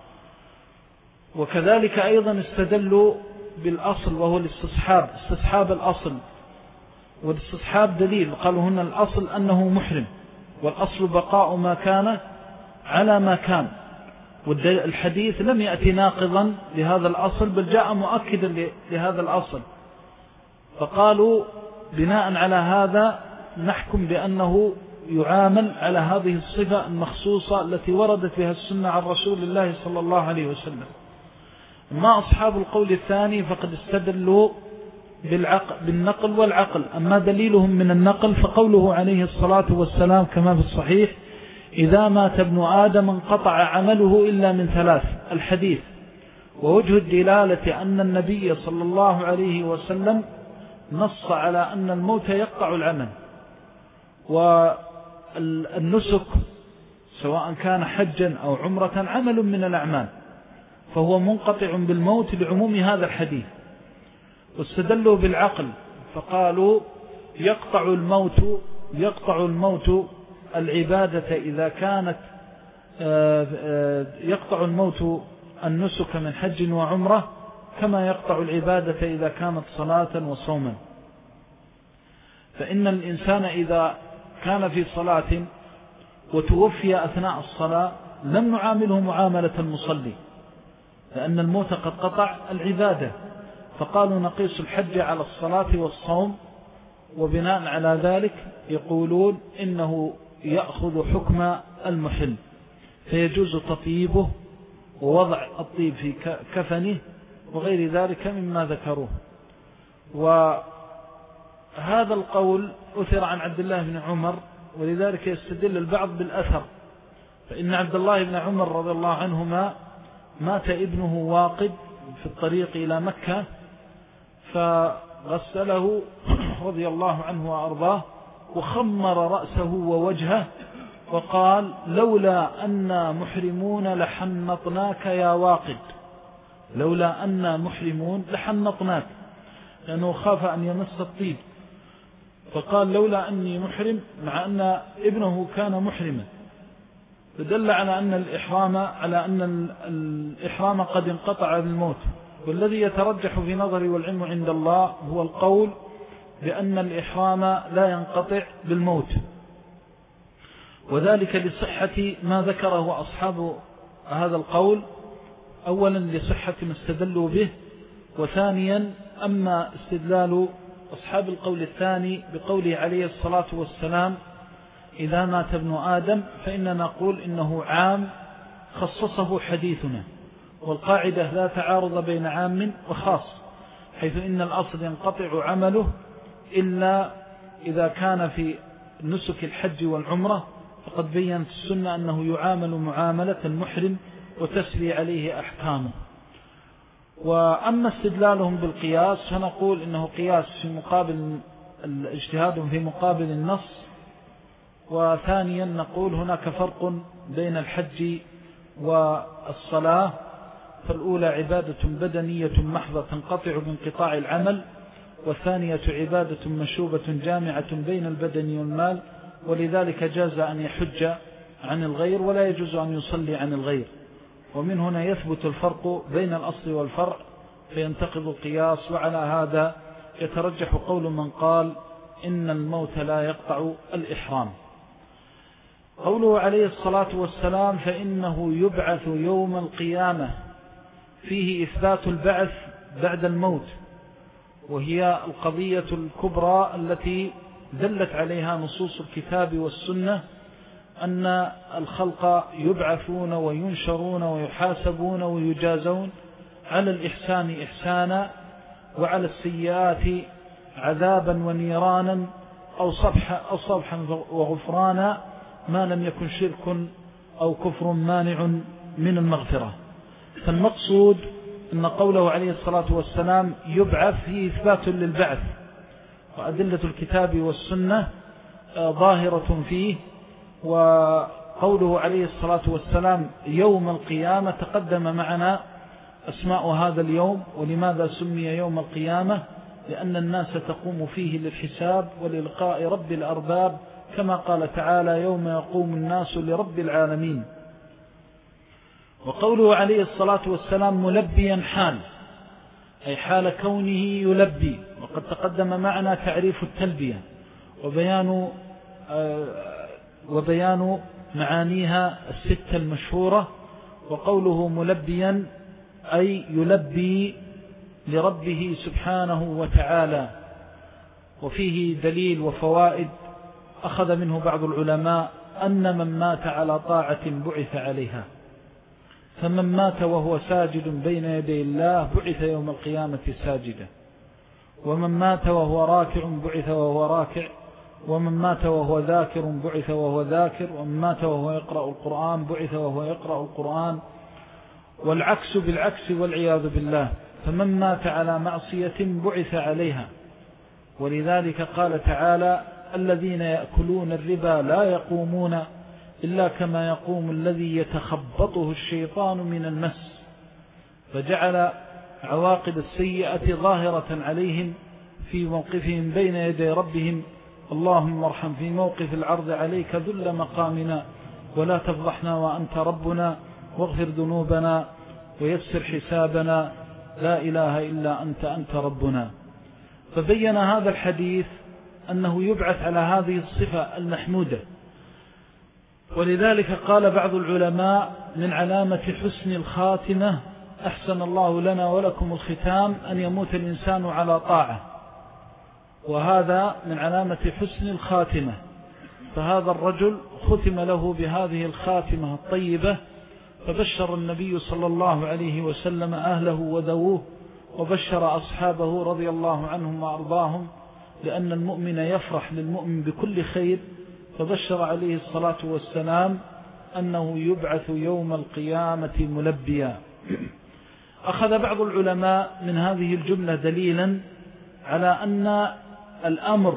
وكذلك أيضا استدلوا بالأصل، وهو استصحاب الأصل، والاستصحاب دليل، قالوا هنا الأصل أنه محرم، والأصل بقاء ما كان على ما كان، والحديث لم يأتي ناقضا لهذا الأصل، بل جاء مؤكدا لهذا الأصل. فقالوا بناء على هذا نحكم بأنه يعامل على هذه الصفة المخصوصة التي وردت بها السنة عن رسول الله صلى الله عليه وسلم. أما أصحاب القول الثاني فقد استدلوا بالنقل والعقل. أما دليلهم من النقل فقوله عليه الصلاة والسلام كما في الصحيح: إذا مات ابن آدم انقطع عمله إلا من 3، الحديث. ووجه الدلالة أن النبي صلى الله عليه وسلم نص على أن الموت يقطع العمل، والنسك سواء كان حجا أو عمرة عمل من الأعمال، فهو منقطع بالموت لعموم هذا الحديث. واستدلوا بالعقل فقالوا يقطع الموت العبادة إذا كانت يقطع الموت النسك من حج وعمرة كما يقطع العبادة إذا كانت صلاة وصوما. فإن الإنسان إذا كان في صلاة وتوفي أثناء الصلاة لم نعامله معاملة المصلي، لأن الموت قد قطع العبادة، فقالوا نقيس الحج على الصلاة والصوم، وبناء على ذلك يقولون إنه يأخذ حكم المحل، فيجوز تطيبه ووضع الطيب في كفنه وغير ذلك مما ذكروه. وهذا القول أثر عن عبد الله بن عمر، ولذلك يستدل البعض بالأثر، فإن عبد الله بن عمر رضي الله عنهما مات ابنه واقد في الطريق إلى مكة، فغسله رضي الله عنه وأرضاه وخمر رأسه ووجهه وقال لولا أننا محرمون لحنطناك يا واقد، لولا أننا محرمون لحنطناك، لأنه خاف أن يمس الطيب، فقال لولا أني محرم، مع أن ابنه كان محرما، فدل على أن الإحرام قد انقطع بالموت. والذي يترجح في نظري والعلم عند الله هو القول بأن الإحرام لا ينقطع بالموت، وذلك لصحة ما ذكره أصحاب هذا القول، أولا لصحة ما استدلوا به، وثانيا أما استدلال أصحاب القول الثاني بقوله عليه الصلاة والسلام إذا مات ابن آدم، فإننا نقول إنه عام خصصه حديثنا، والقاعدة لا تعارض بين عام وخاص، حيث إن الأصل ينقطع عمله إلا إذا كان في نسك الحج والعمرة، فقد بيّنت السنة أنه يعامل معاملة المحرم وتسري عليه أحكامه. وأما استدلالهم بالقياس فنقول إنه قياس في مقابل الاجتهاد في مقابل النص. وثانيا نقول هناك فرق بين الحج والصلاة، فالأولى عبادة بدنية محضة تنقطع بانقطاع العمل، والثانية عبادة مشوبة جامعة بين البدن والمال، ولذلك جاز أن يحج عن الغير ولا يجوز أن يصلي عن الغير، ومن هنا يثبت الفرق بين الأصل والفرع فينتقض القياس. وعلى هذا يترجح قول من قال إن الموت لا يقطع الإحرام. قوله عليه الصلاة والسلام فإنه يبعث يوم القيامة، فيه إثبات البعث بعد الموت، وهي القضية الكبرى التي دلت عليها نصوص الكتاب والسنة، أن الخلق يبعثون وينشرون ويحاسبون ويجازون على الإحسان إحسانا، وعلى السيئات عذابا ونيرانا أو صفحا وغفرانا، ما لم يكن شرك أو كفر مانع من المغفرة. فالمقصود أن قوله عليه الصلاة والسلام يبعث فيه إثبات للبعث، وأدلة الكتاب والسنة ظاهرة فيه. وقوله عليه الصلاة والسلام يوم القيامة تقدم معنا أسماء هذا اليوم، ولماذا سمي يوم القيامة؟ لأن الناس تقوم فيه للحساب وللقاء رب الأرباب، كما قال تعالى يوم يقوم الناس لرب العالمين. وقوله عليه الصلاة والسلام ملبيا حال، أي حال كونه يلبي، وقد تقدم معنا تعريف التلبية وبيان معانيها الستة المشهورة. وقوله ملبيا أي يلبي لربه سبحانه وتعالى. وفيه دليل وفوائد أخذ منه بعض العلماء أن من مات على طاعة بعث عليها، فمن مات وهو ساجد بين يدي الله بعث يوم القيامة ساجدا، ومن مات وهو راكع بعث وهو راكع، ومن مات وهو ذاكر بعث وهو ذاكر، ومن مات وهو يقرأ القرآن بعث وهو يقرأ القرآن، والعكس بالعكس والعياذ بالله، فمن مات على معصية بعث عليها. ولذلك قال تعالى: الذين يأكلون الربا لا يقومون إلا كما يقوم الذي يتخبطه الشيطان من المس، فجعل عواقب السيئة ظاهرة عليهم في موقفهم بين يدي ربهم. اللهم ارحم في موقف العرض عليك ذل مقامنا، ولا تفضحنا وأنت ربنا، واغفر ذنوبنا ويسر حسابنا، لا إله إلا أنت ربنا. فبين هذا الحديث أنه يبعث على هذه الصفة المحمودة. ولذلك قال بعض العلماء: من علامة حسن الخاتمة أحسن الله لنا ولكم الختام أن يموت الإنسان على طاعة، وهذا من علامة حسن الخاتمة. فهذا الرجل ختم له بهذه الخاتمة الطيبة، فبشر النبي صلى الله عليه وسلم أهله وذووه، وبشر أصحابه رضي الله عنهم وأرضاهم، لأن المؤمن يفرح للمؤمن بكل خير. فبشر عليه الصلاة والسلام أنه يبعث يوم القيامة ملبيا. أخذ بعض العلماء من هذه الجملة دليلا على أن الأمر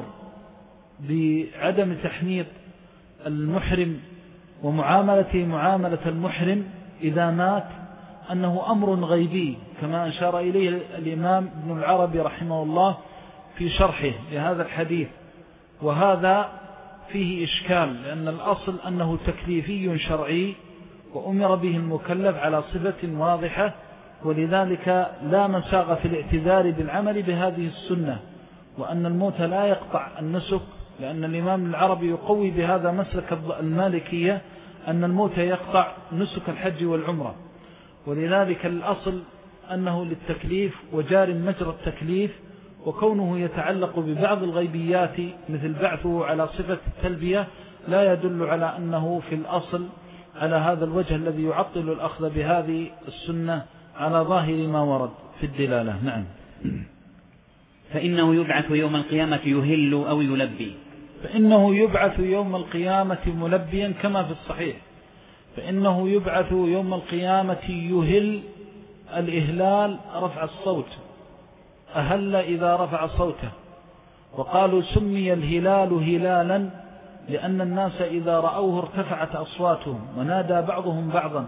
بعدم تحنيط المحرم ومعاملته معاملة المحرم إذا مات أنه أمر غيبي، كما أشار إليه الإمام ابن العربي رحمه الله في شرحه لهذا الحديث. وهذا فيه إشكال، لأن الأصل أنه تكليفي شرعي وأمر به المكلف على صفة واضحة، ولذلك لا مساغ في الاعتذار بالعمل بهذه السنة، وأن الموت لا يقطع النسك، لأن الإمام العربي يقوي بهذا مسلك المالكية أن الموت يقطع نسك الحج والعمرة. ولذلك الأصل أنه للتكليف وجار مجرى التكليف، وكونه يتعلق ببعض الغيبيات مثل بعثه على صفة التلبية لا يدل على أنه في الأصل على هذا الوجه الذي يعطل الأخذ بهذه السنة على ظاهر ما ورد في الدلالة. نعم. فإنه يبعث يوم القيامة يهل أو يلبي. فإنه يبعث يوم القيامة ملبيا كما في الصحيح. فإنه يبعث يوم القيامة يهل، الإهلال رفع الصوت، أهل إذا رفع صوته. وقالوا سمي الهلال هلالا لأن الناس إذا رأوه ارتفعت أصواتهم ونادى بعضهم بعضا.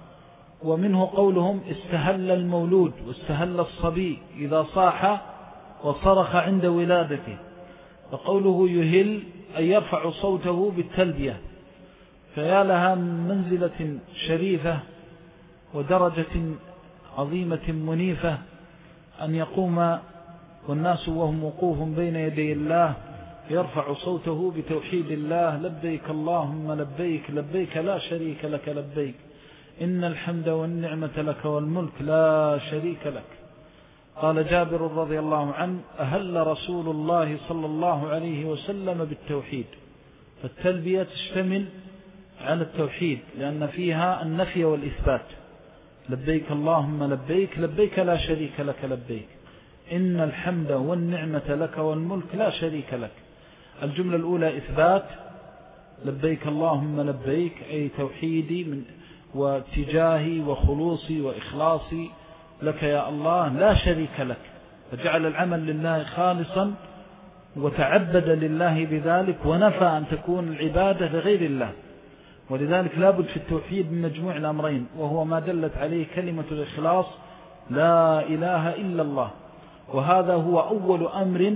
ومنه قولهم استهل المولود واستهل الصبي إذا صاح وصرخ عند ولادته. فقوله يهل أن يرفع صوته بالتلبية. فيا لها من منزلة شريفة ودرجة عظيمة منيفة أن يقوم والناس وهم وقوف بين يدي الله يرفع صوته بتوحيد الله: لبيك اللهم لبيك، لبيك لا شريك لك لبيك، إن الحمد والنعمة لك والملك لا شريك لك. قال جابر رضي الله عنه: أهل رسول الله صلى الله عليه وسلم بالتوحيد. فالتلبية تشتمل على التوحيد لأن فيها النفي والإثبات: لبيك اللهم لبيك، لبيك لا شريك لك لبيك، إن الحمد والنعمة لك والملك لا شريك لك. الجملة الأولى إثبات: لبيك اللهم لبيك، أي توحيدي من واتجاهي وخلوصي وإخلاصي لك يا الله لا شريك لك، فجعل العمل لله خالصا وتعبد لله بذلك، ونفى أن تكون العبادة لغير الله. ولذلك لابد في التوحيد من مجموع الأمرين، وهو ما دلت عليه كلمة الإخلاص: لا إله إلا الله. وهذا هو أول أمر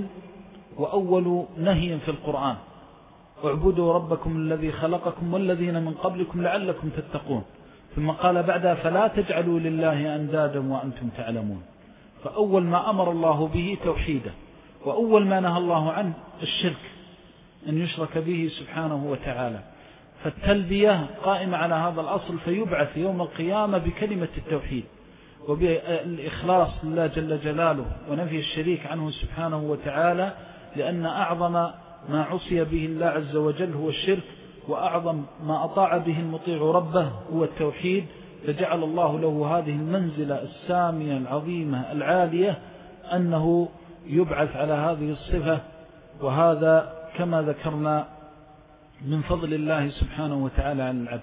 وأول نهي في القرآن: اعبدوا ربكم الذي خلقكم والذين من قبلكم لعلكم تتقون. ثم قال بعدها: فلا تجعلوا لله أندادا وأنتم تعلمون. فأول ما أمر الله به توحيده، وأول ما نهى الله عنه الشرك، أن يشرك به سبحانه وتعالى. فالتلبية قائمة على هذا الأصل، فيبعث يوم القيامة بكلمة التوحيد وبالإخلاص لله جل جلاله ونفي الشريك عنه سبحانه وتعالى، لأن أعظم ما عصي به الله عز وجل هو الشرك، وأعظم ما أطاع به المطيع ربه هو التوحيد. فجعل الله له هذه المنزلة السامية العظيمة العالية أنه يبعث على هذه الصفة. وهذا كما ذكرنا من فضل الله سبحانه وتعالى على العبد.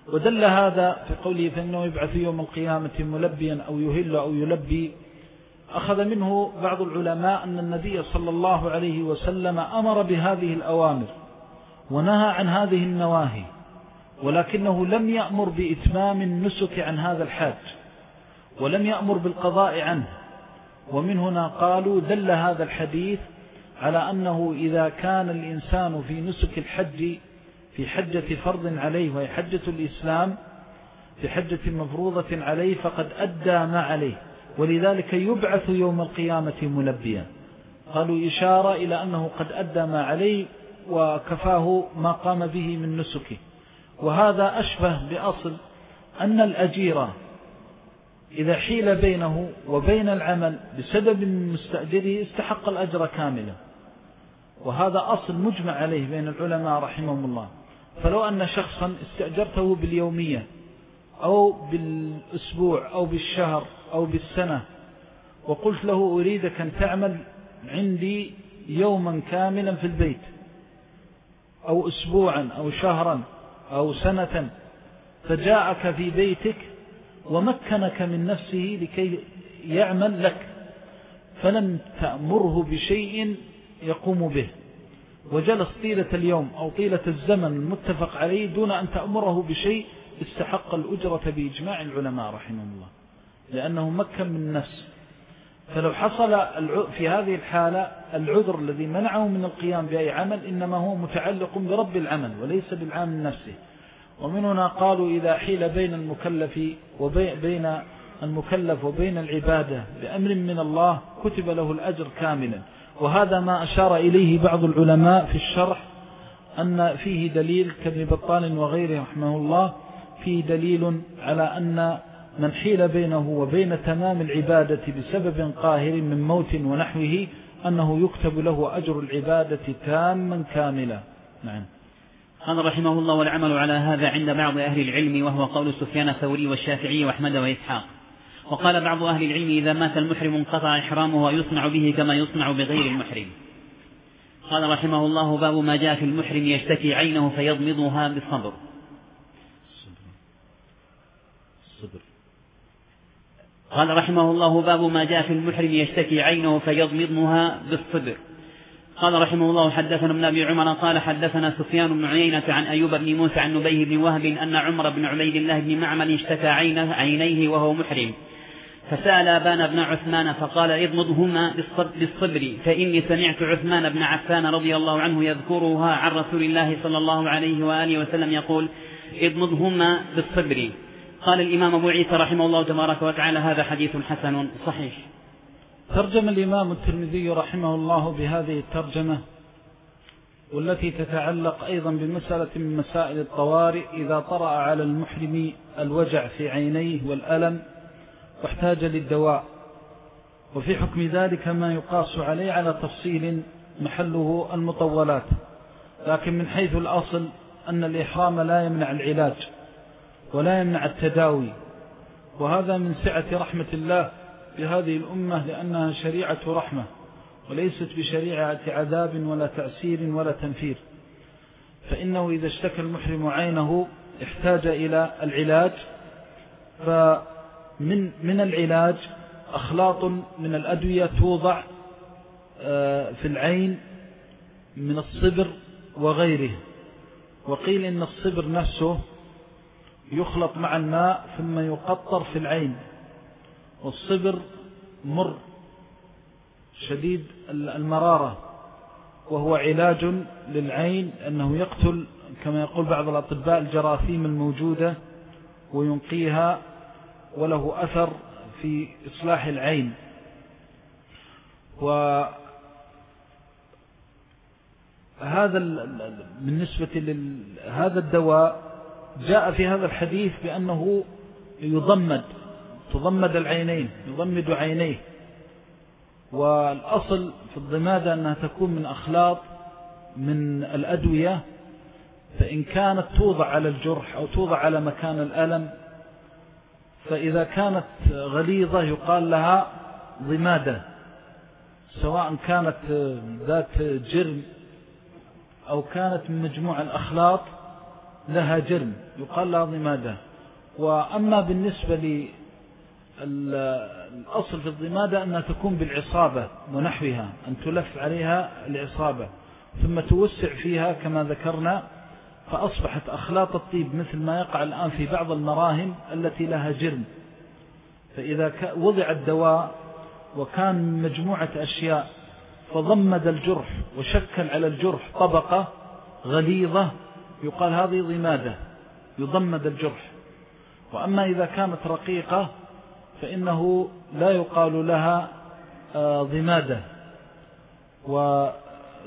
ودل هذا في قوله فإنه يبعث يوم القيامة ملبيا أو يهل أو يلبي. أخذ منه بعض العلماء أن النبي صلى الله عليه وسلم أمر بهذه الأوامر ونهى عن هذه النواهي، ولكنه لم يأمر بإتمام النسك عن هذا الحاج، ولم يأمر بالقضاء عنه. ومن هنا قالوا دل هذا الحديث على أنه إذا كان الإنسان في نسك الحج في حجة فرض عليه وهي حجة الإسلام، في حجة مفروضة عليه، فقد أدى ما عليه، ولذلك يبعث يوم القيامة ملبيا. قالوا إشارة إلى أنه قد أدى ما عليه وكفاه ما قام به من نسكه. وهذا أشبه بأصل أن الأجير إذا حيل بينه وبين العمل بسبب من مستأجره استحق الأجر كاملا، وهذا أصل مجمع عليه بين العلماء رحمهم الله. فلو أن شخصا استأجرته باليومية أو بالأسبوع أو بالشهر أو بالسنة وقلت له أريدك أن تعمل عندي يوما كاملا في البيت أو أسبوعا أو شهرا أو سنة، فجاءك في بيتك ومكنك من نفسه لكي يعمل لك، فلم تأمره بشيء يقوم به، وجلس طيلة اليوم أو طيلة الزمن المتفق عليه دون أن تأمره بشيء، استحق الأجرة بإجماع العلماء رحمهم الله، لأنه مكن من نفسه. فلو حصل في هذه الحالة العذر الذي منعه من القيام بأي عمل إنما هو متعلق برب العمل وليس بالعامل نفسه. ومن هنا قالوا إذا حيل بين المكلف وبين العبادة بأمر من الله كتب له الأجر كاملا. وهذا ما أشار إليه بعض العلماء في الشرح أن فيه دليل كابن بطال وغيره رحمه الله، فيه دليل على أن من حيل بينه وبين تمام العبادة بسبب قاهر من موت ونحوه أنه يكتب له أجر العبادة تاما كاملا. نعم. قال رحمه الله والعمل على هذا عند بعض أهل العلم، وهو قول سفيان الثوري والشافعي وأحمد وإسحاق. وقال بعض أهل العلم إذا مات المحرم انقطع إحرامه ويصنع به كما يصنع بغير المحرم. قال رحمه الله باب ما جاء في المحرم يشتكي عينه فيضمضها بالصبر. قال رحمه الله باب ما جاء في المحرم يشتكي عينه فيضمضها بالصبر. قال رحمه الله حدثنا ابن أبي عمر قال حدثنا سفيان بن عيينة عن أيوب بن موسى عن نبيه بن وهب أن عمر بن عبيد الله بن معمر اشتكى عينيه وهو محرم، فسأل أبان بن عثمان فقال اضمضهما بالصبر، فإني سمعت عثمان بن عفان رضي الله عنه يذكرها عن رسول الله صلى الله عليه وآله وسلم يقول اضمضهما بالصبر. قال الإمام أبو عيسى رحمه الله تبارك وتعالى هذا حديث حسن صحيح. ترجم الإمام الترمذي رحمه الله بهذه الترجمة والتي تتعلق أيضا بمسألة من مسائل الطوارئ إذا طرأ على المحرم الوجع في عينيه والألم واحتاج للدواء، وفي حكم ذلك ما يقاس عليه على تفصيل محله المطولات. لكن من حيث الأصل أن الإحرام لا يمنع العلاج ولا يمنع التداوي، وهذا من سعة رحمة الله بهذه الأمة لأنها شريعة رحمة وليست بشريعة عذاب ولا تأسير ولا تنفير. فإنه إذا اشتكى المحرم عينه احتاج إلى العلاج، فمن العلاج أخلاط من الأدوية توضع في العين من الصبر وغيره. وقيل إن الصبر نفسه يخلط مع الماء ثم يقطر في العين، والصبر مر شديد المرارة، وهو علاج للعين أنه يقتل كما يقول بعض الأطباء الجراثيم الموجودة وينقيها، وله أثر في إصلاح العين. وهذا بالنسبة لهذا الدواء جاء في هذا الحديث بأنه تضمد العينين، يضمد عينيه. والأصل في الضمادة أنها تكون من أخلاط من الأدوية، فإن كانت توضع على الجرح أو توضع على مكان الألم، فإذا كانت غليظة يقال لها ضمادة، سواء كانت ذات جرم أو كانت من مجموع الأخلاط لها جرم يقال لها ضمادة. وأما بالنسبة للأصل في الضمادة أنها تكون بالعصابة ونحوها، أن تلف عليها العصابة ثم توسع فيها كما ذكرنا، فأصبحت أخلاط الطيب مثل ما يقع الآن في بعض المراهم التي لها جرم. فإذا وضع الدواء وكان مجموعة أشياء فضمد الجرح وشكل على الجرح طبقة غليظة يقال هذه ضمادة، يضمد الجرح. وأما إذا كانت رقيقة فإنه لا يقال لها ضمادة. وذكر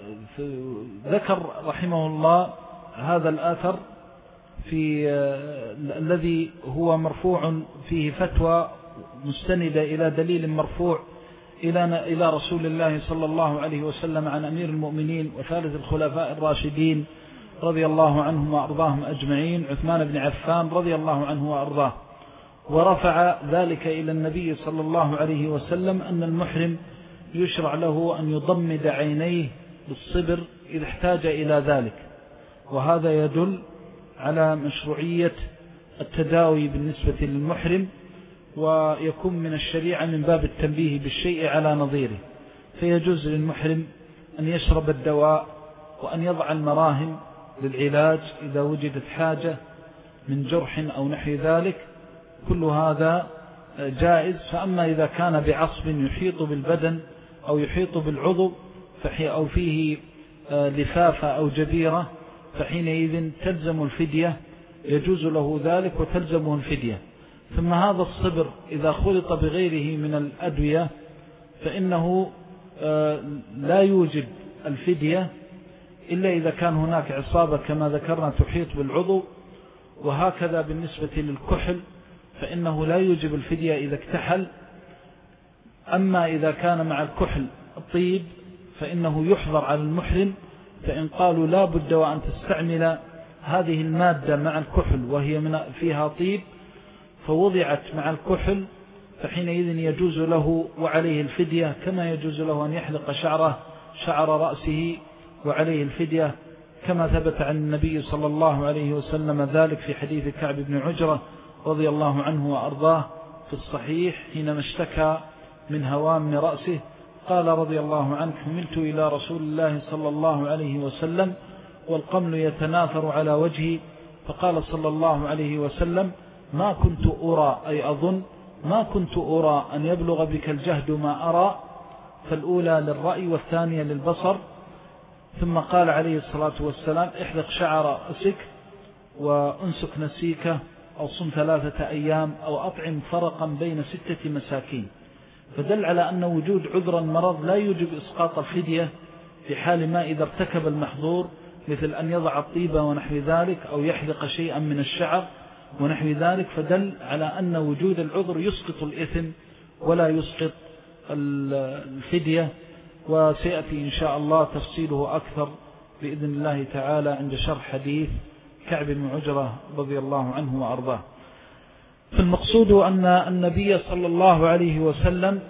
رحمه الله هذا الآثر في الذي هو مرفوع فيه فتوى مستندة إلى دليل مرفوع إلى رسول الله صلى الله عليه وسلم عن أمير المؤمنين وثالث الخلفاء الراشدين رضي الله عنهم وأرضاهم أجمعين عثمان بن عفان رضي الله عنه وأرضاه، ورفع ذلك إلى النبي صلى الله عليه وسلم أن المحرم يشرع له أن يضمد عينيه بالصبر إذا احتاج إلى ذلك. وهذا يدل على مشروعية التداوي بالنسبة للمحرم، ويكون من الشريعة من باب التنبيه بالشيء على نظيره. فيجوز للمحرم أن يشرب الدواء وأن يضع المراهم للعلاج إذا وجدت حاجة من جرح أو نحو ذلك، كل هذا جائز. فأما إذا كان بعصب يحيط بالبدن أو يحيط بالعضو أو فيه لفافة أو جبيرة فحينئذ تلزم الفدية، يجوز له ذلك وتلزمه الفدية. ثم هذا الصبر إذا خلط بغيره من الأدوية فإنه لا يوجب الفدية إلا إذا كان هناك عصابة كما ذكرنا تحيط بالعضو. وهكذا بالنسبة للكحل فإنه لا يوجب الفدية إذا اكتحل. أما إذا كان مع الكحل الطيب فإنه يحظر على المحرم، فإن قالوا لا بد وأن تستعمل هذه المادة مع الكحل وهي فيها طيب فوضعت مع الكحل فحينئذ يجوز له وعليه الفدية، كما يجوز له أن يحلق شعر رأسه وعليه الفدية، كما ثبت عن النبي صلى الله عليه وسلم ذلك في حديث كعب بن عجرة رضي الله عنه وأرضاه في الصحيح حينما اشتكى من هوام رأسه قال رضي الله عنه: حملت إلى رسول الله صلى الله عليه وسلم والقمل يتناثر على وجهي، فقال صلى الله عليه وسلم: ما كنت أرى، أي أظن ما كنت أرى أن يبلغ بك الجهد ما أرى، فالأولى للرأي والثانية للبصر. ثم قال عليه الصلاة والسلام: احلق شعر رأسك وأنسك نسيكه، أو صم 3 أيام، أو أطعم فرقا بين 6 مساكين. فدل على أن وجود عذر المرض لا يوجب إسقاط الفدية في حال ما إذا ارتكب المحظور، مثل أن يضع الطيبة ونحو ذلك أو يحلق شيئا من الشعر ونحو ذلك، فدل على أن وجود العذر يسقط الإثم ولا يسقط الفدية. وسيأتي إن شاء الله تفصيله أكثر بإذن الله تعالى عند شرح حديث كعب بن عجرة رضي الله عنه وأرضاه. فالمقصود أن النبي صلى الله عليه وسلم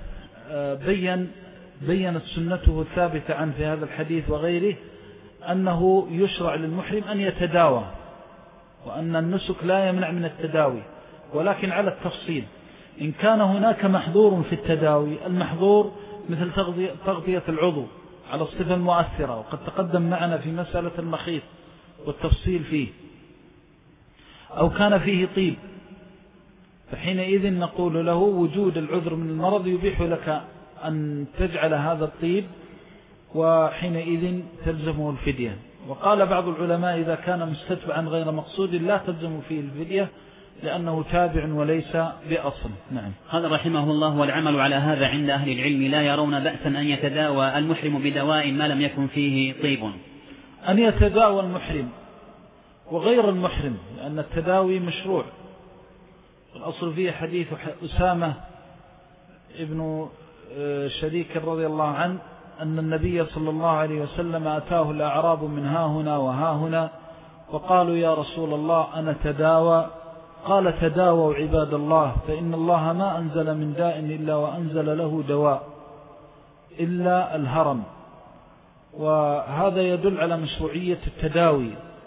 بيّنت سنته الثابتة عنه في هذا الحديث وغيره أنه يشرع للمحرم أن يتداوى، وأن النسك لا يمنع من التداوي، ولكن على التفصيل. إن كان هناك محظور في التداوي، المحظور مثل تغطية العضو على الصفة المؤثرة، وقد تقدم معنا في مسألة المخيط والتفصيل فيه، أو كان فيه طيب، فحينئذ نقول له وجود العذر من المرض يبيح لك أن تجعل هذا الطيب، وحينئذ تلزمه الفدية. وقال بعض العلماء إذا كان مستتبعا غير مقصود لا تلزم فيه الفدية لأنه تابع وليس بأصل. نعم. قال رحمه الله: والعمل على هذا عند أهل العلم لا يرون بأسا أن يتداوى المحرم بدواء ما لم يكن فيه طيب. أن يتداوى المحرم وغير المحرم، لأن التداوي مشروع. الأصل فيه حديث أسامة ابن شريك رضي الله عنه أن النبي صلى الله عليه وسلم أتاه الأعراب من ها هنا وها هنا وقالوا: يا رسول الله أنا تداوى. قال: تداووا عباد الله، فإن الله ما أنزل من داء إلا وأنزل له دواء إلا الهرم. وهذا يدل على مشروعية التداوي،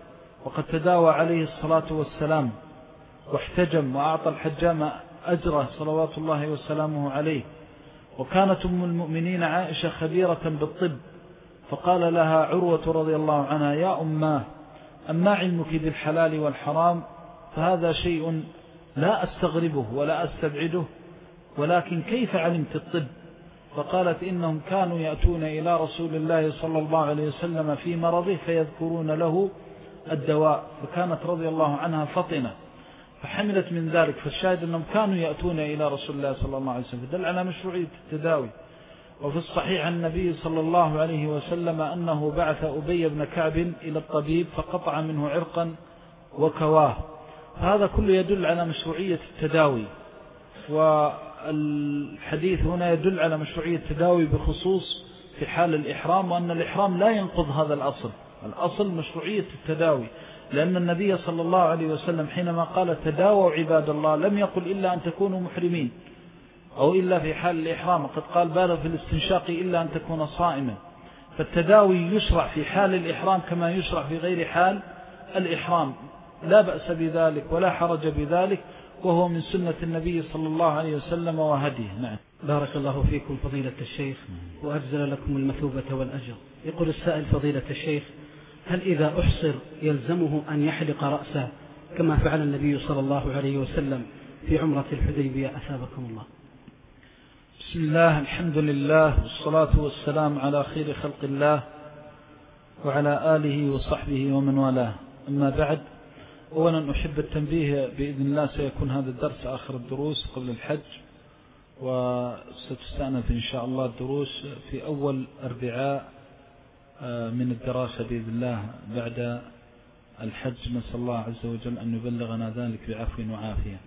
وقد تداوى عليه الصلاة والسلام واحتجم وأعطى الحجام أجره صلوات الله وسلامه عليه. وكانت أم المؤمنين عائشة خبيرة بالطب، فقال لها عروة رضي الله عنها: يا أماه، أما علمك بالحلال والحرام؟ فهذا شيء لا أستغربه ولا أستبعده، ولكن كيف علمت الطب؟ فقالت: إنهم كانوا يأتون إلى رسول الله صلى الله عليه وسلم في مرضه فيذكرون له الدواء، فكانت رضي الله عنها فطنة فحملت من ذلك. فالشاهد أنهم كانوا يأتون إلى رسول الله صلى الله عليه وسلم، فدل على مشروعية التداوي. وفي الصحيح عن النبي صلى الله عليه وسلم أنه بعث أبي بن كعب إلى الطبيب فقطع منه عرقا وكواه. هذا كله يدل على مشروعية التداوي، والحديث هنا يدل على مشروعية التداوي بخصوص في حال الإحرام، وأن الإحرام لا ينقض هذا الأصل. الأصل مشروعية التداوي، لأن النبي صلى الله عليه وسلم حينما قال تداووا عباد الله لم يقل إلا أن تكونوا محرمين أو إلا في حال الإحرام، قد قال بالغ في الاستنشاق إلا أن تكون صائما. فالتداوي يشرع في حال الإحرام كما يشرع في غير حال الإحرام، لا بأس بذلك ولا حرج بذلك، وهو من سنة النبي صلى الله عليه وسلم وهديه. نعم. بارك الله فيكم فضيلة الشيخ وأجزل لكم المثوبة والأجر. يقول السائل: فضيلة الشيخ، هل إذا أحصر يلزمه أن يحلق رأسه كما فعل النبي صلى الله عليه وسلم في عمرة الحديبية؟ أثابكم الله. بسم الله، الحمد لله، والصلاة والسلام على خير خلق الله وعلى آله وصحبه ومن والاه. أما بعد، أولا أحب التنبيه بإذن الله سيكون هذا الدرس آخر الدروس قبل الحج، وستستأنف إن شاء الله الدروس في أول أربعاء من الدراسة بإذن الله بعد الحج. نسأل الله عز وجل أن يبلغنا ذلك بعفو وعافية.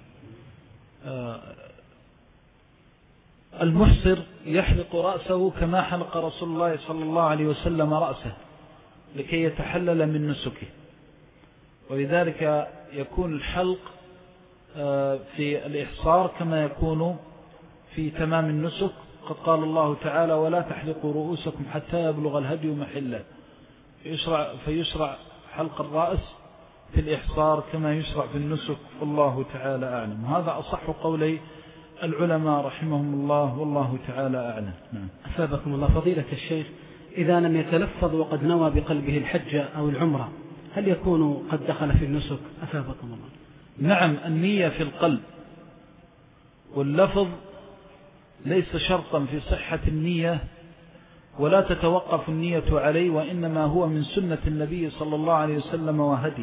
المحصر يحلق رأسه كما حلق رسول الله صلى الله عليه وسلم رأسه لكي يتحلل من نسكه، ولذلك يكون الحلق في الإحصار كما يكون في تمام النسك. قد قال الله تعالى: ولا تحلقوا رؤوسكم حتى يبلغ الهدي محله، فيشرع حلق الرأس في الإحصار كما يشرع في النسك، والله تعالى أعلم. هذا أصح قولي العلماء رحمهم الله، والله تعالى أعلم. نعم. أثابكم الله. فضيلة الشيخ، إذا لم يتلفظ وقد نوى بقلبه الحج أو العمرة، هل يكون قد دخل في النسك؟ أثابكم الله. نعم، النية في القلب، واللفظ ليس شرطا في صحة النية، ولا تتوقف النية عليه، وإنما هو من سنة النبي صلى الله عليه وسلم وهديه.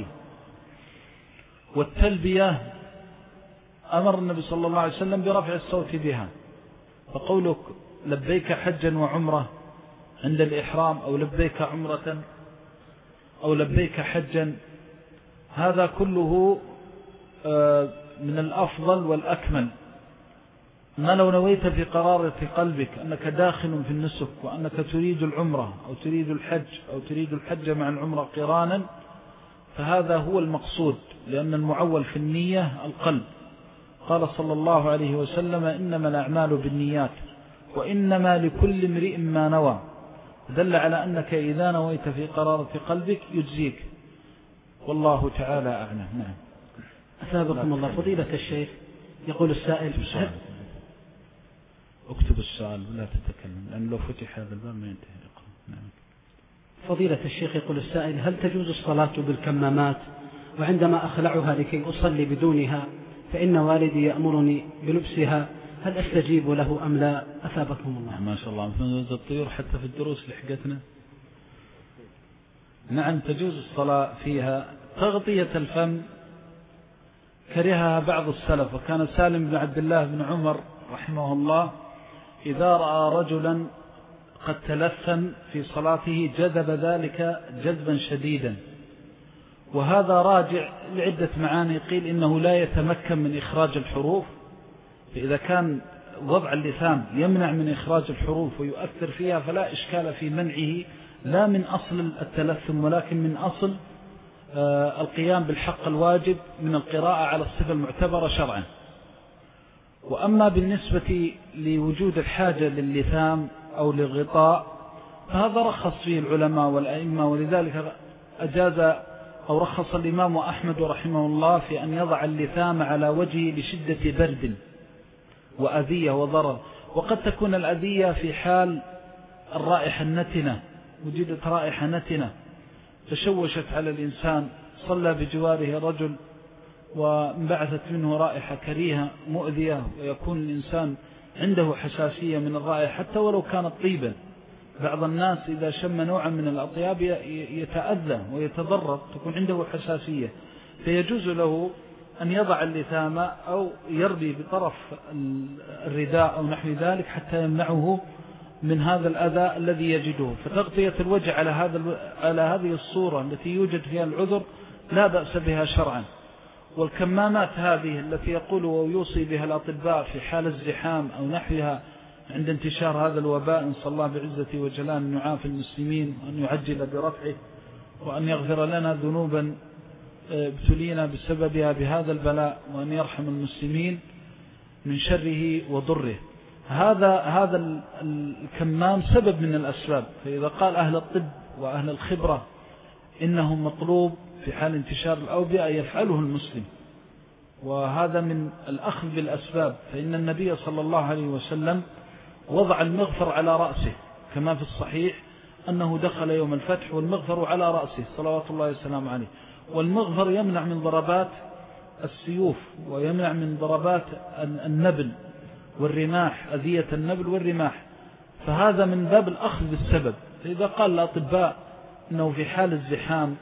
والتلبية أمر النبي صلى الله عليه وسلم برفع الصوت بها، فقولك لبيك حجا وعمرة عند الإحرام، أو لبيك عمرة، أو لبيك حجا، هذا كله من الأفضل والأكمل. ما لو نويت في قرارة قلبك أنك داخل في النسك وأنك تريد العمرة أو تريد الحج أو تريد الحج مع العمرة قرانا، فهذا هو المقصود، لأن المعول في النية القلب. قال صلى الله عليه وسلم: إنما الأعمال بالنيات وإنما لكل امرئ ما نوى، دل على أنك إذا نويت في قرارة قلبك يجزيك، والله تعالى أعلم. نعم. أثابكم الله. فضيلة الشيخ، يقول السائل: اكتب السؤال ولا تتكلم، لأن لو فتح هذا الباب ما ينتهي. نعم. فضيلة الشيخ، يقول السائل: هل تجوز الصلاة بالكمامات؟ وعندما أخلعها لكي أصلي بدونها فإن والدي يأمرني بلبسها، هل أستجيب له أم لا؟ أثابكم الله. ما شاء الله، مثل الطيور حتى في الدروس لحقتنا. نعم، تجوز الصلاة فيها. تغطية الفم كرهها بعض السلف، وكان سالم بن عبد الله بن عمر رحمه الله إذا رأى رجلا قد تلثم في صلاته جذب ذلك جذبا شديدا، وهذا راجع لعدة معاني. قيل إنه لا يتمكن من إخراج الحروف، فإذا كان وضع اللثام يمنع من إخراج الحروف ويؤثر فيها فلا إشكال في منعه، لا من أصل التلثم ولكن من أصل القيام بالحق الواجب من القراءة على الصفة المعتبرة شرعا. وأما بالنسبة لوجود الحاجة للثام أو للغطاء فهذا رخص فيه العلماء والأئمة، ولذلك أجاز أو رخص الإمام أحمد رحمه الله في أن يضع اللثام على وجهه لشدة برد وأذية وضرر. وقد تكون الأذية في حال الرائحة النتنة، وجدت رائحة نتنة تشوشت على الإنسان، صلى بجواره رجل وانبعثت منه رائحة كريهة مؤذية، ويكون الإنسان عنده حساسية من الرائحة حتى ولو كانت طيبا. بعض الناس إذا شم نوعا من الأطياب يتأذى ويتضرر، تكون عنده حساسية، فيجوز له أن يضع اللثام أو يربي بطرف الرداء أو نحو ذلك حتى يمنعه من هذا الأذى الذي يجده. فتغطية الوجه على هذه الصورة التي يوجد فيها العذر لا بأس بها شرعا. والكمامات هذه التي يقول ويوصي بها الأطباء في حال الزحام أو نحوها عند انتشار هذا الوباء، نسأل الله بعزته وجلاله أن يعافي المسلمين وأن يعجل برفعه وأن يغفر لنا ذنوبا ابتلينا بسببها بهذا البلاء، وأن يرحم المسلمين من شره وضره. هذا الكمام سبب من الأسباب. فإذا قال أهل الطب وأهل الخبرة إنه مطلوب في حال انتشار الأوبئة يفعله المسلم، وهذا من الأخذ بالأسباب. فإن النبي صلى الله عليه وسلم وضع المغفر على رأسه كما في الصحيح أنه دخل يوم الفتح والمغفر على رأسه صلوات الله والسلام عليه. والمغفر يمنع من ضربات السيوف ويمنع من ضربات النبل والرماح، أذية النبل والرماح. فهذا من باب الأخذ بالسبب. فإذا قال الأطباء أنه في حال الزحام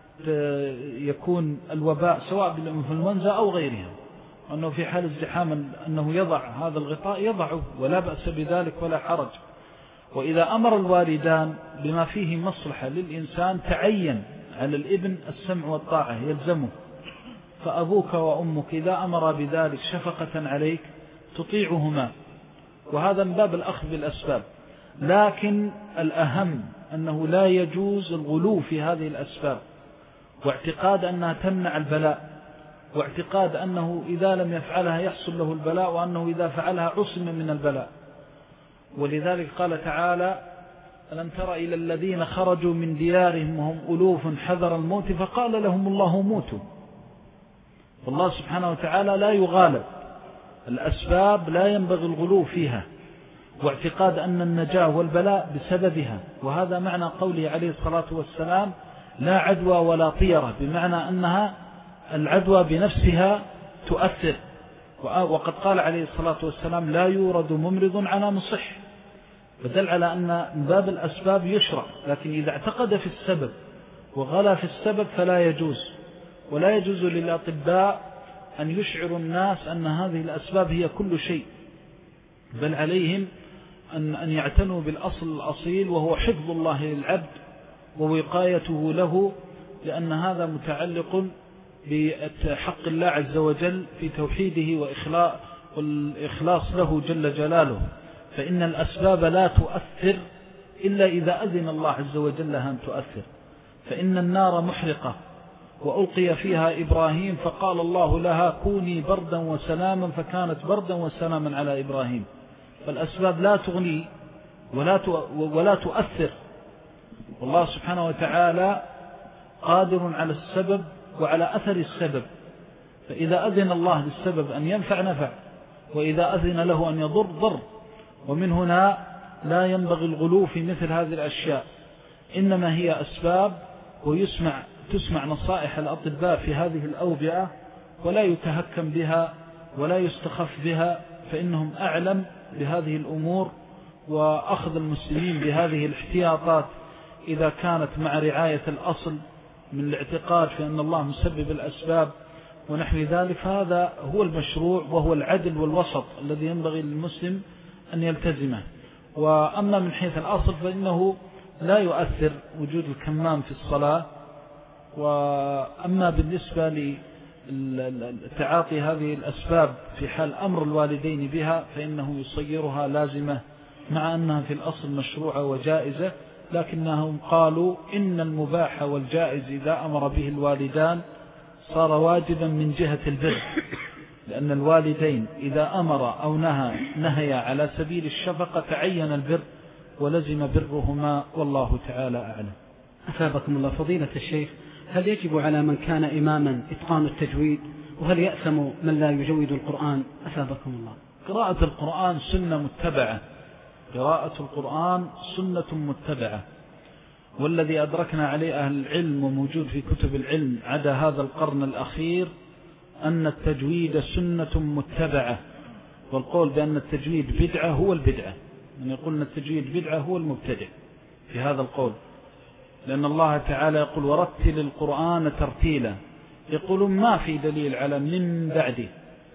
يكون الوباء سواء بالإنفلونزا أو غيرها، أنه في حال الزحام أنه يضع هذا الغطاء يضعه ولا بأس بذلك ولا حرج. وإذا أمر الوالدان بما فيه مصلحة للإنسان تعين على الابن السمع والطاعة يلزمه. فأبوك وأمك إذا أمر بذلك شفقة عليك تطيعهما، وهذا من باب الأخذ بالأسباب. لكن الأهم أنه لا يجوز الغلو في هذه الأسباب، واعتقاد أنها تمنع البلاء، واعتقاد أنه إذا لم يفعلها يحصل له البلاء، وأنه إذا فعلها عصم من البلاء. ولذلك قال تعالى: ألم تر إلى الذين خرجوا من ديارهم وهم ألوف حذر الموت فقال لهم الله موتوا. والله سبحانه وتعالى لا يغالب، الأسباب لا ينبغي الغلو فيها، واعتقاد أن النجاة والبلاء بسببها. وهذا معنى قوله عليه الصلاة والسلام: لا عدوى ولا طيرة، بمعنى أنها العدوى بنفسها تؤثر. وقد قال عليه الصلاة والسلام: لا يورد ممرض على مصح، فدل على أن من باب الأسباب يشرع. لكن إذا اعتقد في السبب وغلا في السبب فلا يجوز. ولا يجوز للأطباء أن يشعروا الناس أن هذه الأسباب هي كل شيء، بل عليهم أن يعتنوا بالأصل الأصيل، وهو حفظ الله للعبد ووقايته له، لأن هذا متعلق بحق الله عز وجل في توحيده والإخلاص له جل جلاله. فإن الأسباب لا تؤثر إلا إذا أذن الله عز وجل لها أن تؤثر. فإن النار محرقة وألقي فيها إبراهيم فقال الله لها كوني بردا وسلاما، فكانت بردا وسلاما على إبراهيم. فالأسباب لا تغني ولا تؤثر، والله سبحانه وتعالى قادر على السبب وعلى أثر السبب. فإذا أذن الله للسبب أن ينفع نفع، وإذا أذن له أن يضر ضر. ومن هنا لا ينبغي الغلو في مثل هذه الأشياء، إنما هي أسباب، وتسمع نصائح الأطباء في هذه الأوبئة، ولا يتهكم بها ولا يستخف بها، فإنهم أعلم بهذه الأمور. وأخذ المسلمين بهذه الاحتياطات إذا كانت مع رعاية الأصل من الاعتقاد في أن الله مسبب الأسباب ونحو ذلك، فهذا هو المشروع وهو العدل والوسط الذي ينبغي للمسلم أن يلتزمه. وأما من حيث الأصل فإنه لا يؤثر وجود الكمام في الصلاة. وأما بالنسبة لتعاطي هذه الأسباب في حال أمر الوالدين بها فإنه يصيرها لازمة، مع أنها في الأصل مشروعة وجائزة، لكنهم قالوا إن المباح والجائز إذا أمر به الوالدان صار واجبا من جهة البر، لأن الوالدين إذا أمر أو نهي على سبيل الشفقة تعين البر ولزم برهما، والله تعالى أعلم. أثابكم الله فضيلة الشيخ. هل يجب على من كان إماما إتقان التجويد؟ وهل يأثم من لا يجود القرآن؟ أثابكم الله. قراءة القرآن سنة متبعة، قراءة القرآن سنة متبعة، والذي أدركنا عليه أهل العلم وموجود في كتب العلم عدا هذا القرن الأخير أن التجويد سنة متبعة، والقول بأن التجويد بدعة هو البدعة، من يقول أن التجويد بدعة هو المبتدع في هذا القول، لأن الله تعالى يقول ورتل القرآن ترتيلا. يقولون ما في دليل على من بعده،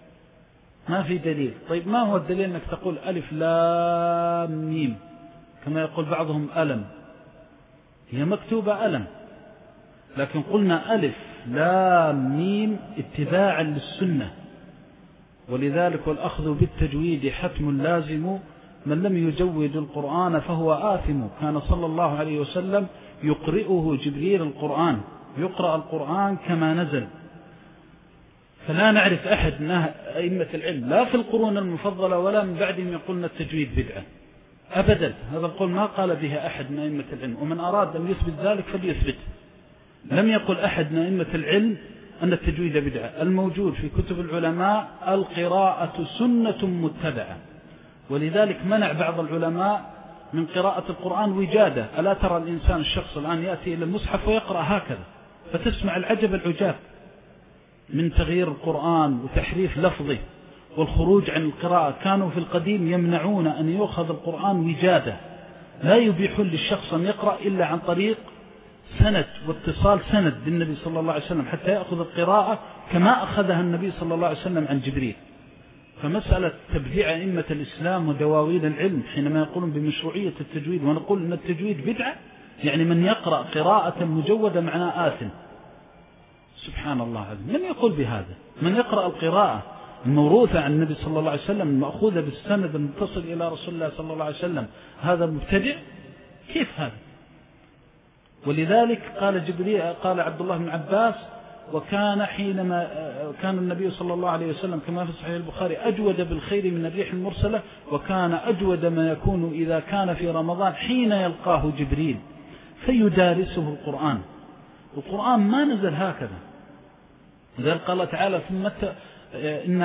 ما في دليل. طيب ما هو الدليل أنك تقول ألف لام ميم كما يقول بعضهم ألم؟ هي مكتوبة ألم، لكن قلنا ألف لام ميم اتباعا للسنة، ولذلك والأخذ بالتجويد حتم لازم، من لم يجود القرآن فهو آثم. كان صلى الله عليه وسلم يقرئه جبريل القرآن، يقرأ القرآن كما نزل. فلا نعرف أحد من أئمة العلم لا في القرون المفضلة ولا من بعدهم يقولون التجويد بدعة أبدا. هذا القول ما قال به أحد من أئمة العلم، ومن أراد أن يثبت ذلك فليثبت. لم يقل أحد من أئمة العلم أن التجويد بدعة. الموجود في كتب العلماء القراءة سنة متبعة، ولذلك منع بعض العلماء من قراءة القرآن وجادة. ألا ترى الإنسان الشخص الآن يأتي إلى المصحف ويقرأ هكذا، فتسمع العجب العجاب من تغيير القرآن وتحريف لفظه والخروج عن القراءة. كانوا في القديم يمنعون أن يؤخذ القرآن وجادة، لا يبيحون للشخص أن يقرأ إلا عن طريق سند واتصال سند بالنبي صلى الله عليه وسلم حتى يأخذ القراءة كما أخذها النبي صلى الله عليه وسلم عن جبريل. فمسألة تبديع أئمة الإسلام ودواوين العلم حينما يقولون بمشروعية التجويد ونقول أن التجويد بدعة، يعني من يقرأ قراءة مجودة معناه آثم. سبحان الله عظيم، من يقول بهذا؟ من يقرأ القراءة الموروثة عن النبي صلى الله عليه وسلم المأخوذة بالسند المتصل إلى رسول الله صلى الله عليه وسلم هذا مبتدع؟ كيف هذا؟ ولذلك قال جبريل، قال عبد الله بن عباس: وكان حينما كان النبي صلى الله عليه وسلم كما في صحيح البخاري أجود بالخير من الريح المرسلة، وكان أجود ما يكون إذا كان في رمضان حين يلقاه جبريل فيدارسه القرآن. القرآن ما نزل هكذا. لذلك قال تعالى: ثم إن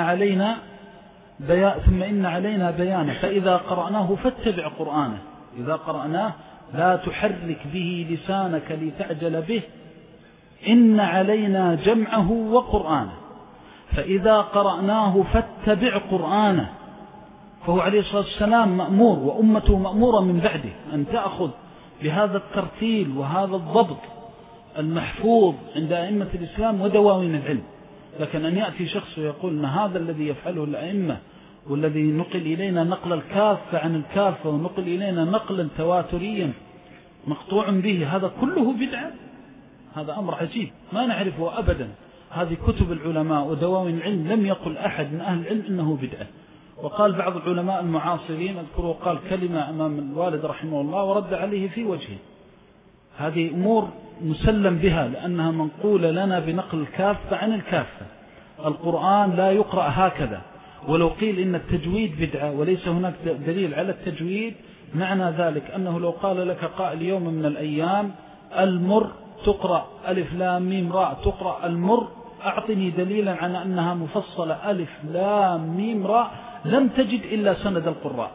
علينا بيانه فإذا قرأناه فاتبع قرآنه. إذا قرأناه لا تحرك به لسانك لتعجل به، إن علينا جمعه وقرآنه، فإذا قرأناه فاتبع قرآنه. فهو عليه الصلاة والسلام مأمور وأمته مأمورة من بعده أن تأخذ بهذا الترتيل وهذا الضبط المحفوظ عند أئمة الإسلام ودواوين العلم. لكن أن يأتي شخص ويقول أن هذا الذي يفعله الأئمة والذي نقل إلينا نقل الكافة عن الكافة ونقل إلينا نقلا تواتريا مقطوع به هذا كله بدعة، هذا أمر عجيب ما نعرفه أبدا. هذه كتب العلماء ودواوين العلم لم يقل أحد من أهل العلم إنه بدعة. وقال بعض العلماء المعاصرين أذكره قال كلمة أمام الوالد رحمه الله ورد عليه في وجهه. هذه أمور مسلم بها لأنها منقولة لنا بنقل الكافة عن الكافة. القرآن لا يقرأ هكذا. ولو قيل إن التجويد بدعة وليس هناك دليل على التجويد، معنى ذلك أنه لو قال لك قائل يوم من الأيام المر تقرأ ألف لام ميم راء تقرأ المر، أعطني دليلا على أنها مفصلة ألف لام ميم راء، لم تجد إلا سند القراء،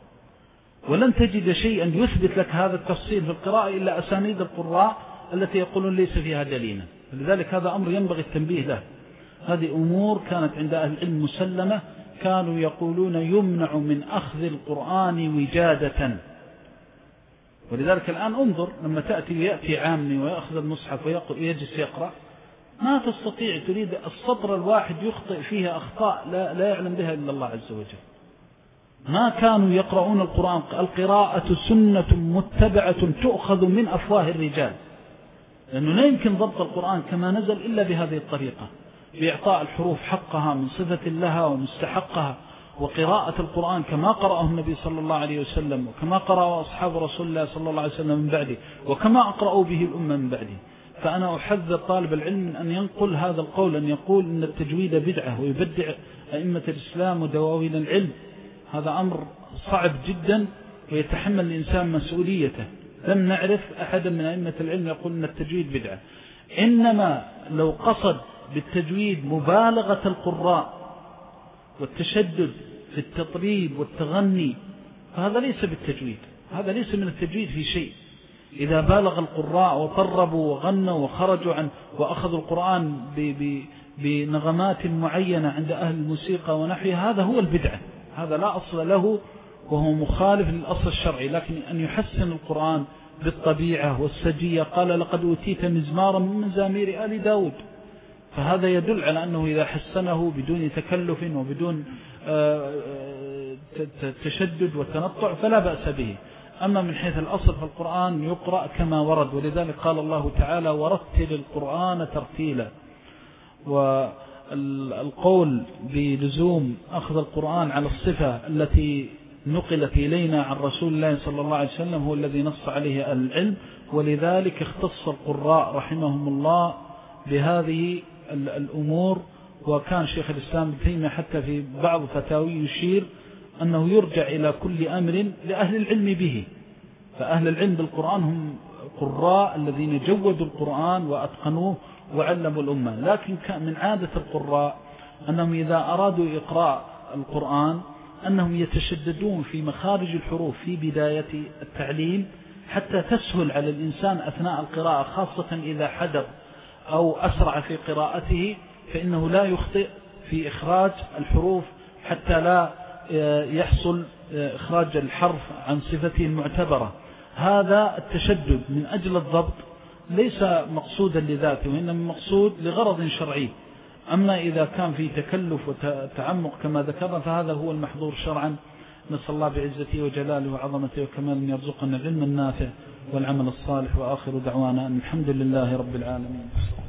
ولن تجد شيئا يثبت لك هذا التفصيل في القراءة إلا أسانيد القراء التي يقولون ليس فيها دليلا. لذلك هذا أمر ينبغي التنبيه له. هذه أمور كانت عند أهل العلم مسلمة، كانوا يقولون يمنع من أخذ القرآن وجادة. ولذلك الآن انظر لما يأتي عامي ويأخذ المصحف ويجلس يقرأ، ما تستطيع تريد السطر الواحد يخطئ فيها أخطاء لا يعلم بها إلا الله عز وجل. ما كانوا يقرؤون القرآن. القراءة سنة متبعة تؤخذ من أفواه الرجال، لأنه لا يمكن ضبط القرآن كما نزل إلا بهذه الطريقة، بإعطاء الحروف حقها من صفة لها ومستحقها، وقراءة القرآن كما قرأه النبي صلى الله عليه وسلم وكما قرأه أصحاب رسول الله صلى الله عليه وسلم من بعده وكما أقرأوا به الأمة من بعده. فأنا أحذر طالب العلم من أن ينقل هذا القول، أن يقول إن التجويد بدعة ويبدع أئمة الإسلام ودواوين العلم. هذا أمر صعب جدا ويتحمل الإنسان مسؤوليته. لم نعرف أحدا من أئمة العلم يقول إن التجويد بدعة. إنما لو قصد بالتجويد مبالغة القراء والتشدد في التطريب والتغني فهذا ليس بالتجويد، هذا ليس من التجويد في شيء. إذا بالغ القراء وطربوا وغنوا وخرجوا عن وأخذوا القرآن بنغمات معينة عند أهل الموسيقى ونحوها هذا هو البدعة، هذا لا أصل له وهو مخالف للأصل الشرعي. لكن أن يحسن القرآن بالطبيعة والسجية، قال لقد أوتيت مزمارا من مزامير آل داود، فهذا يدل على أنه إذا حسنه بدون تكلف وبدون تشدد وتنطع فلا بأس به. أما من حيث الأصل فالقرآن يقرأ كما ورد، ولذلك قال الله تعالى ورتل القرآن ترتيلا. والقول بلزوم أخذ القرآن على الصفة التي نقلت إلينا عن رسول الله صلى الله عليه وسلم هو الذي نص عليه أهل العلم، ولذلك اختص القراء رحمهم الله بهذه الأمور. وكان شيخ الإسلام ابن تيمية حتى في بعض فتاويه يشير أنه يرجع إلى كل أمر لأهل العلم به، فأهل العلم بالقرآن هم قراء الذين جودوا القرآن وأتقنوه وعلموا الأمة. لكن من عادة القراء أنهم إذا أرادوا إقراء القرآن أنهم يتشددون في مخارج الحروف في بداية التعليم حتى تسهل على الإنسان أثناء القراءة، خاصة إذا حدر أو أسرع في قراءته فإنه لا يخطئ في إخراج الحروف حتى لا يحصل إخراج الحرف عن صفته المعتبرة. هذا التشدد من أجل الضبط ليس مقصودا لذاته، وإنما مقصود لغرض شرعي. أما إذا كان في تكلف وتعمق كما ذكرنا فهذا هو المحظور شرعا. نسأل الله بعزته وجلاله وعظمته وكماله أن يرزقنا العلم النافع والعمل الصالح، وآخر دعوانا أن الحمد لله رب العالمين.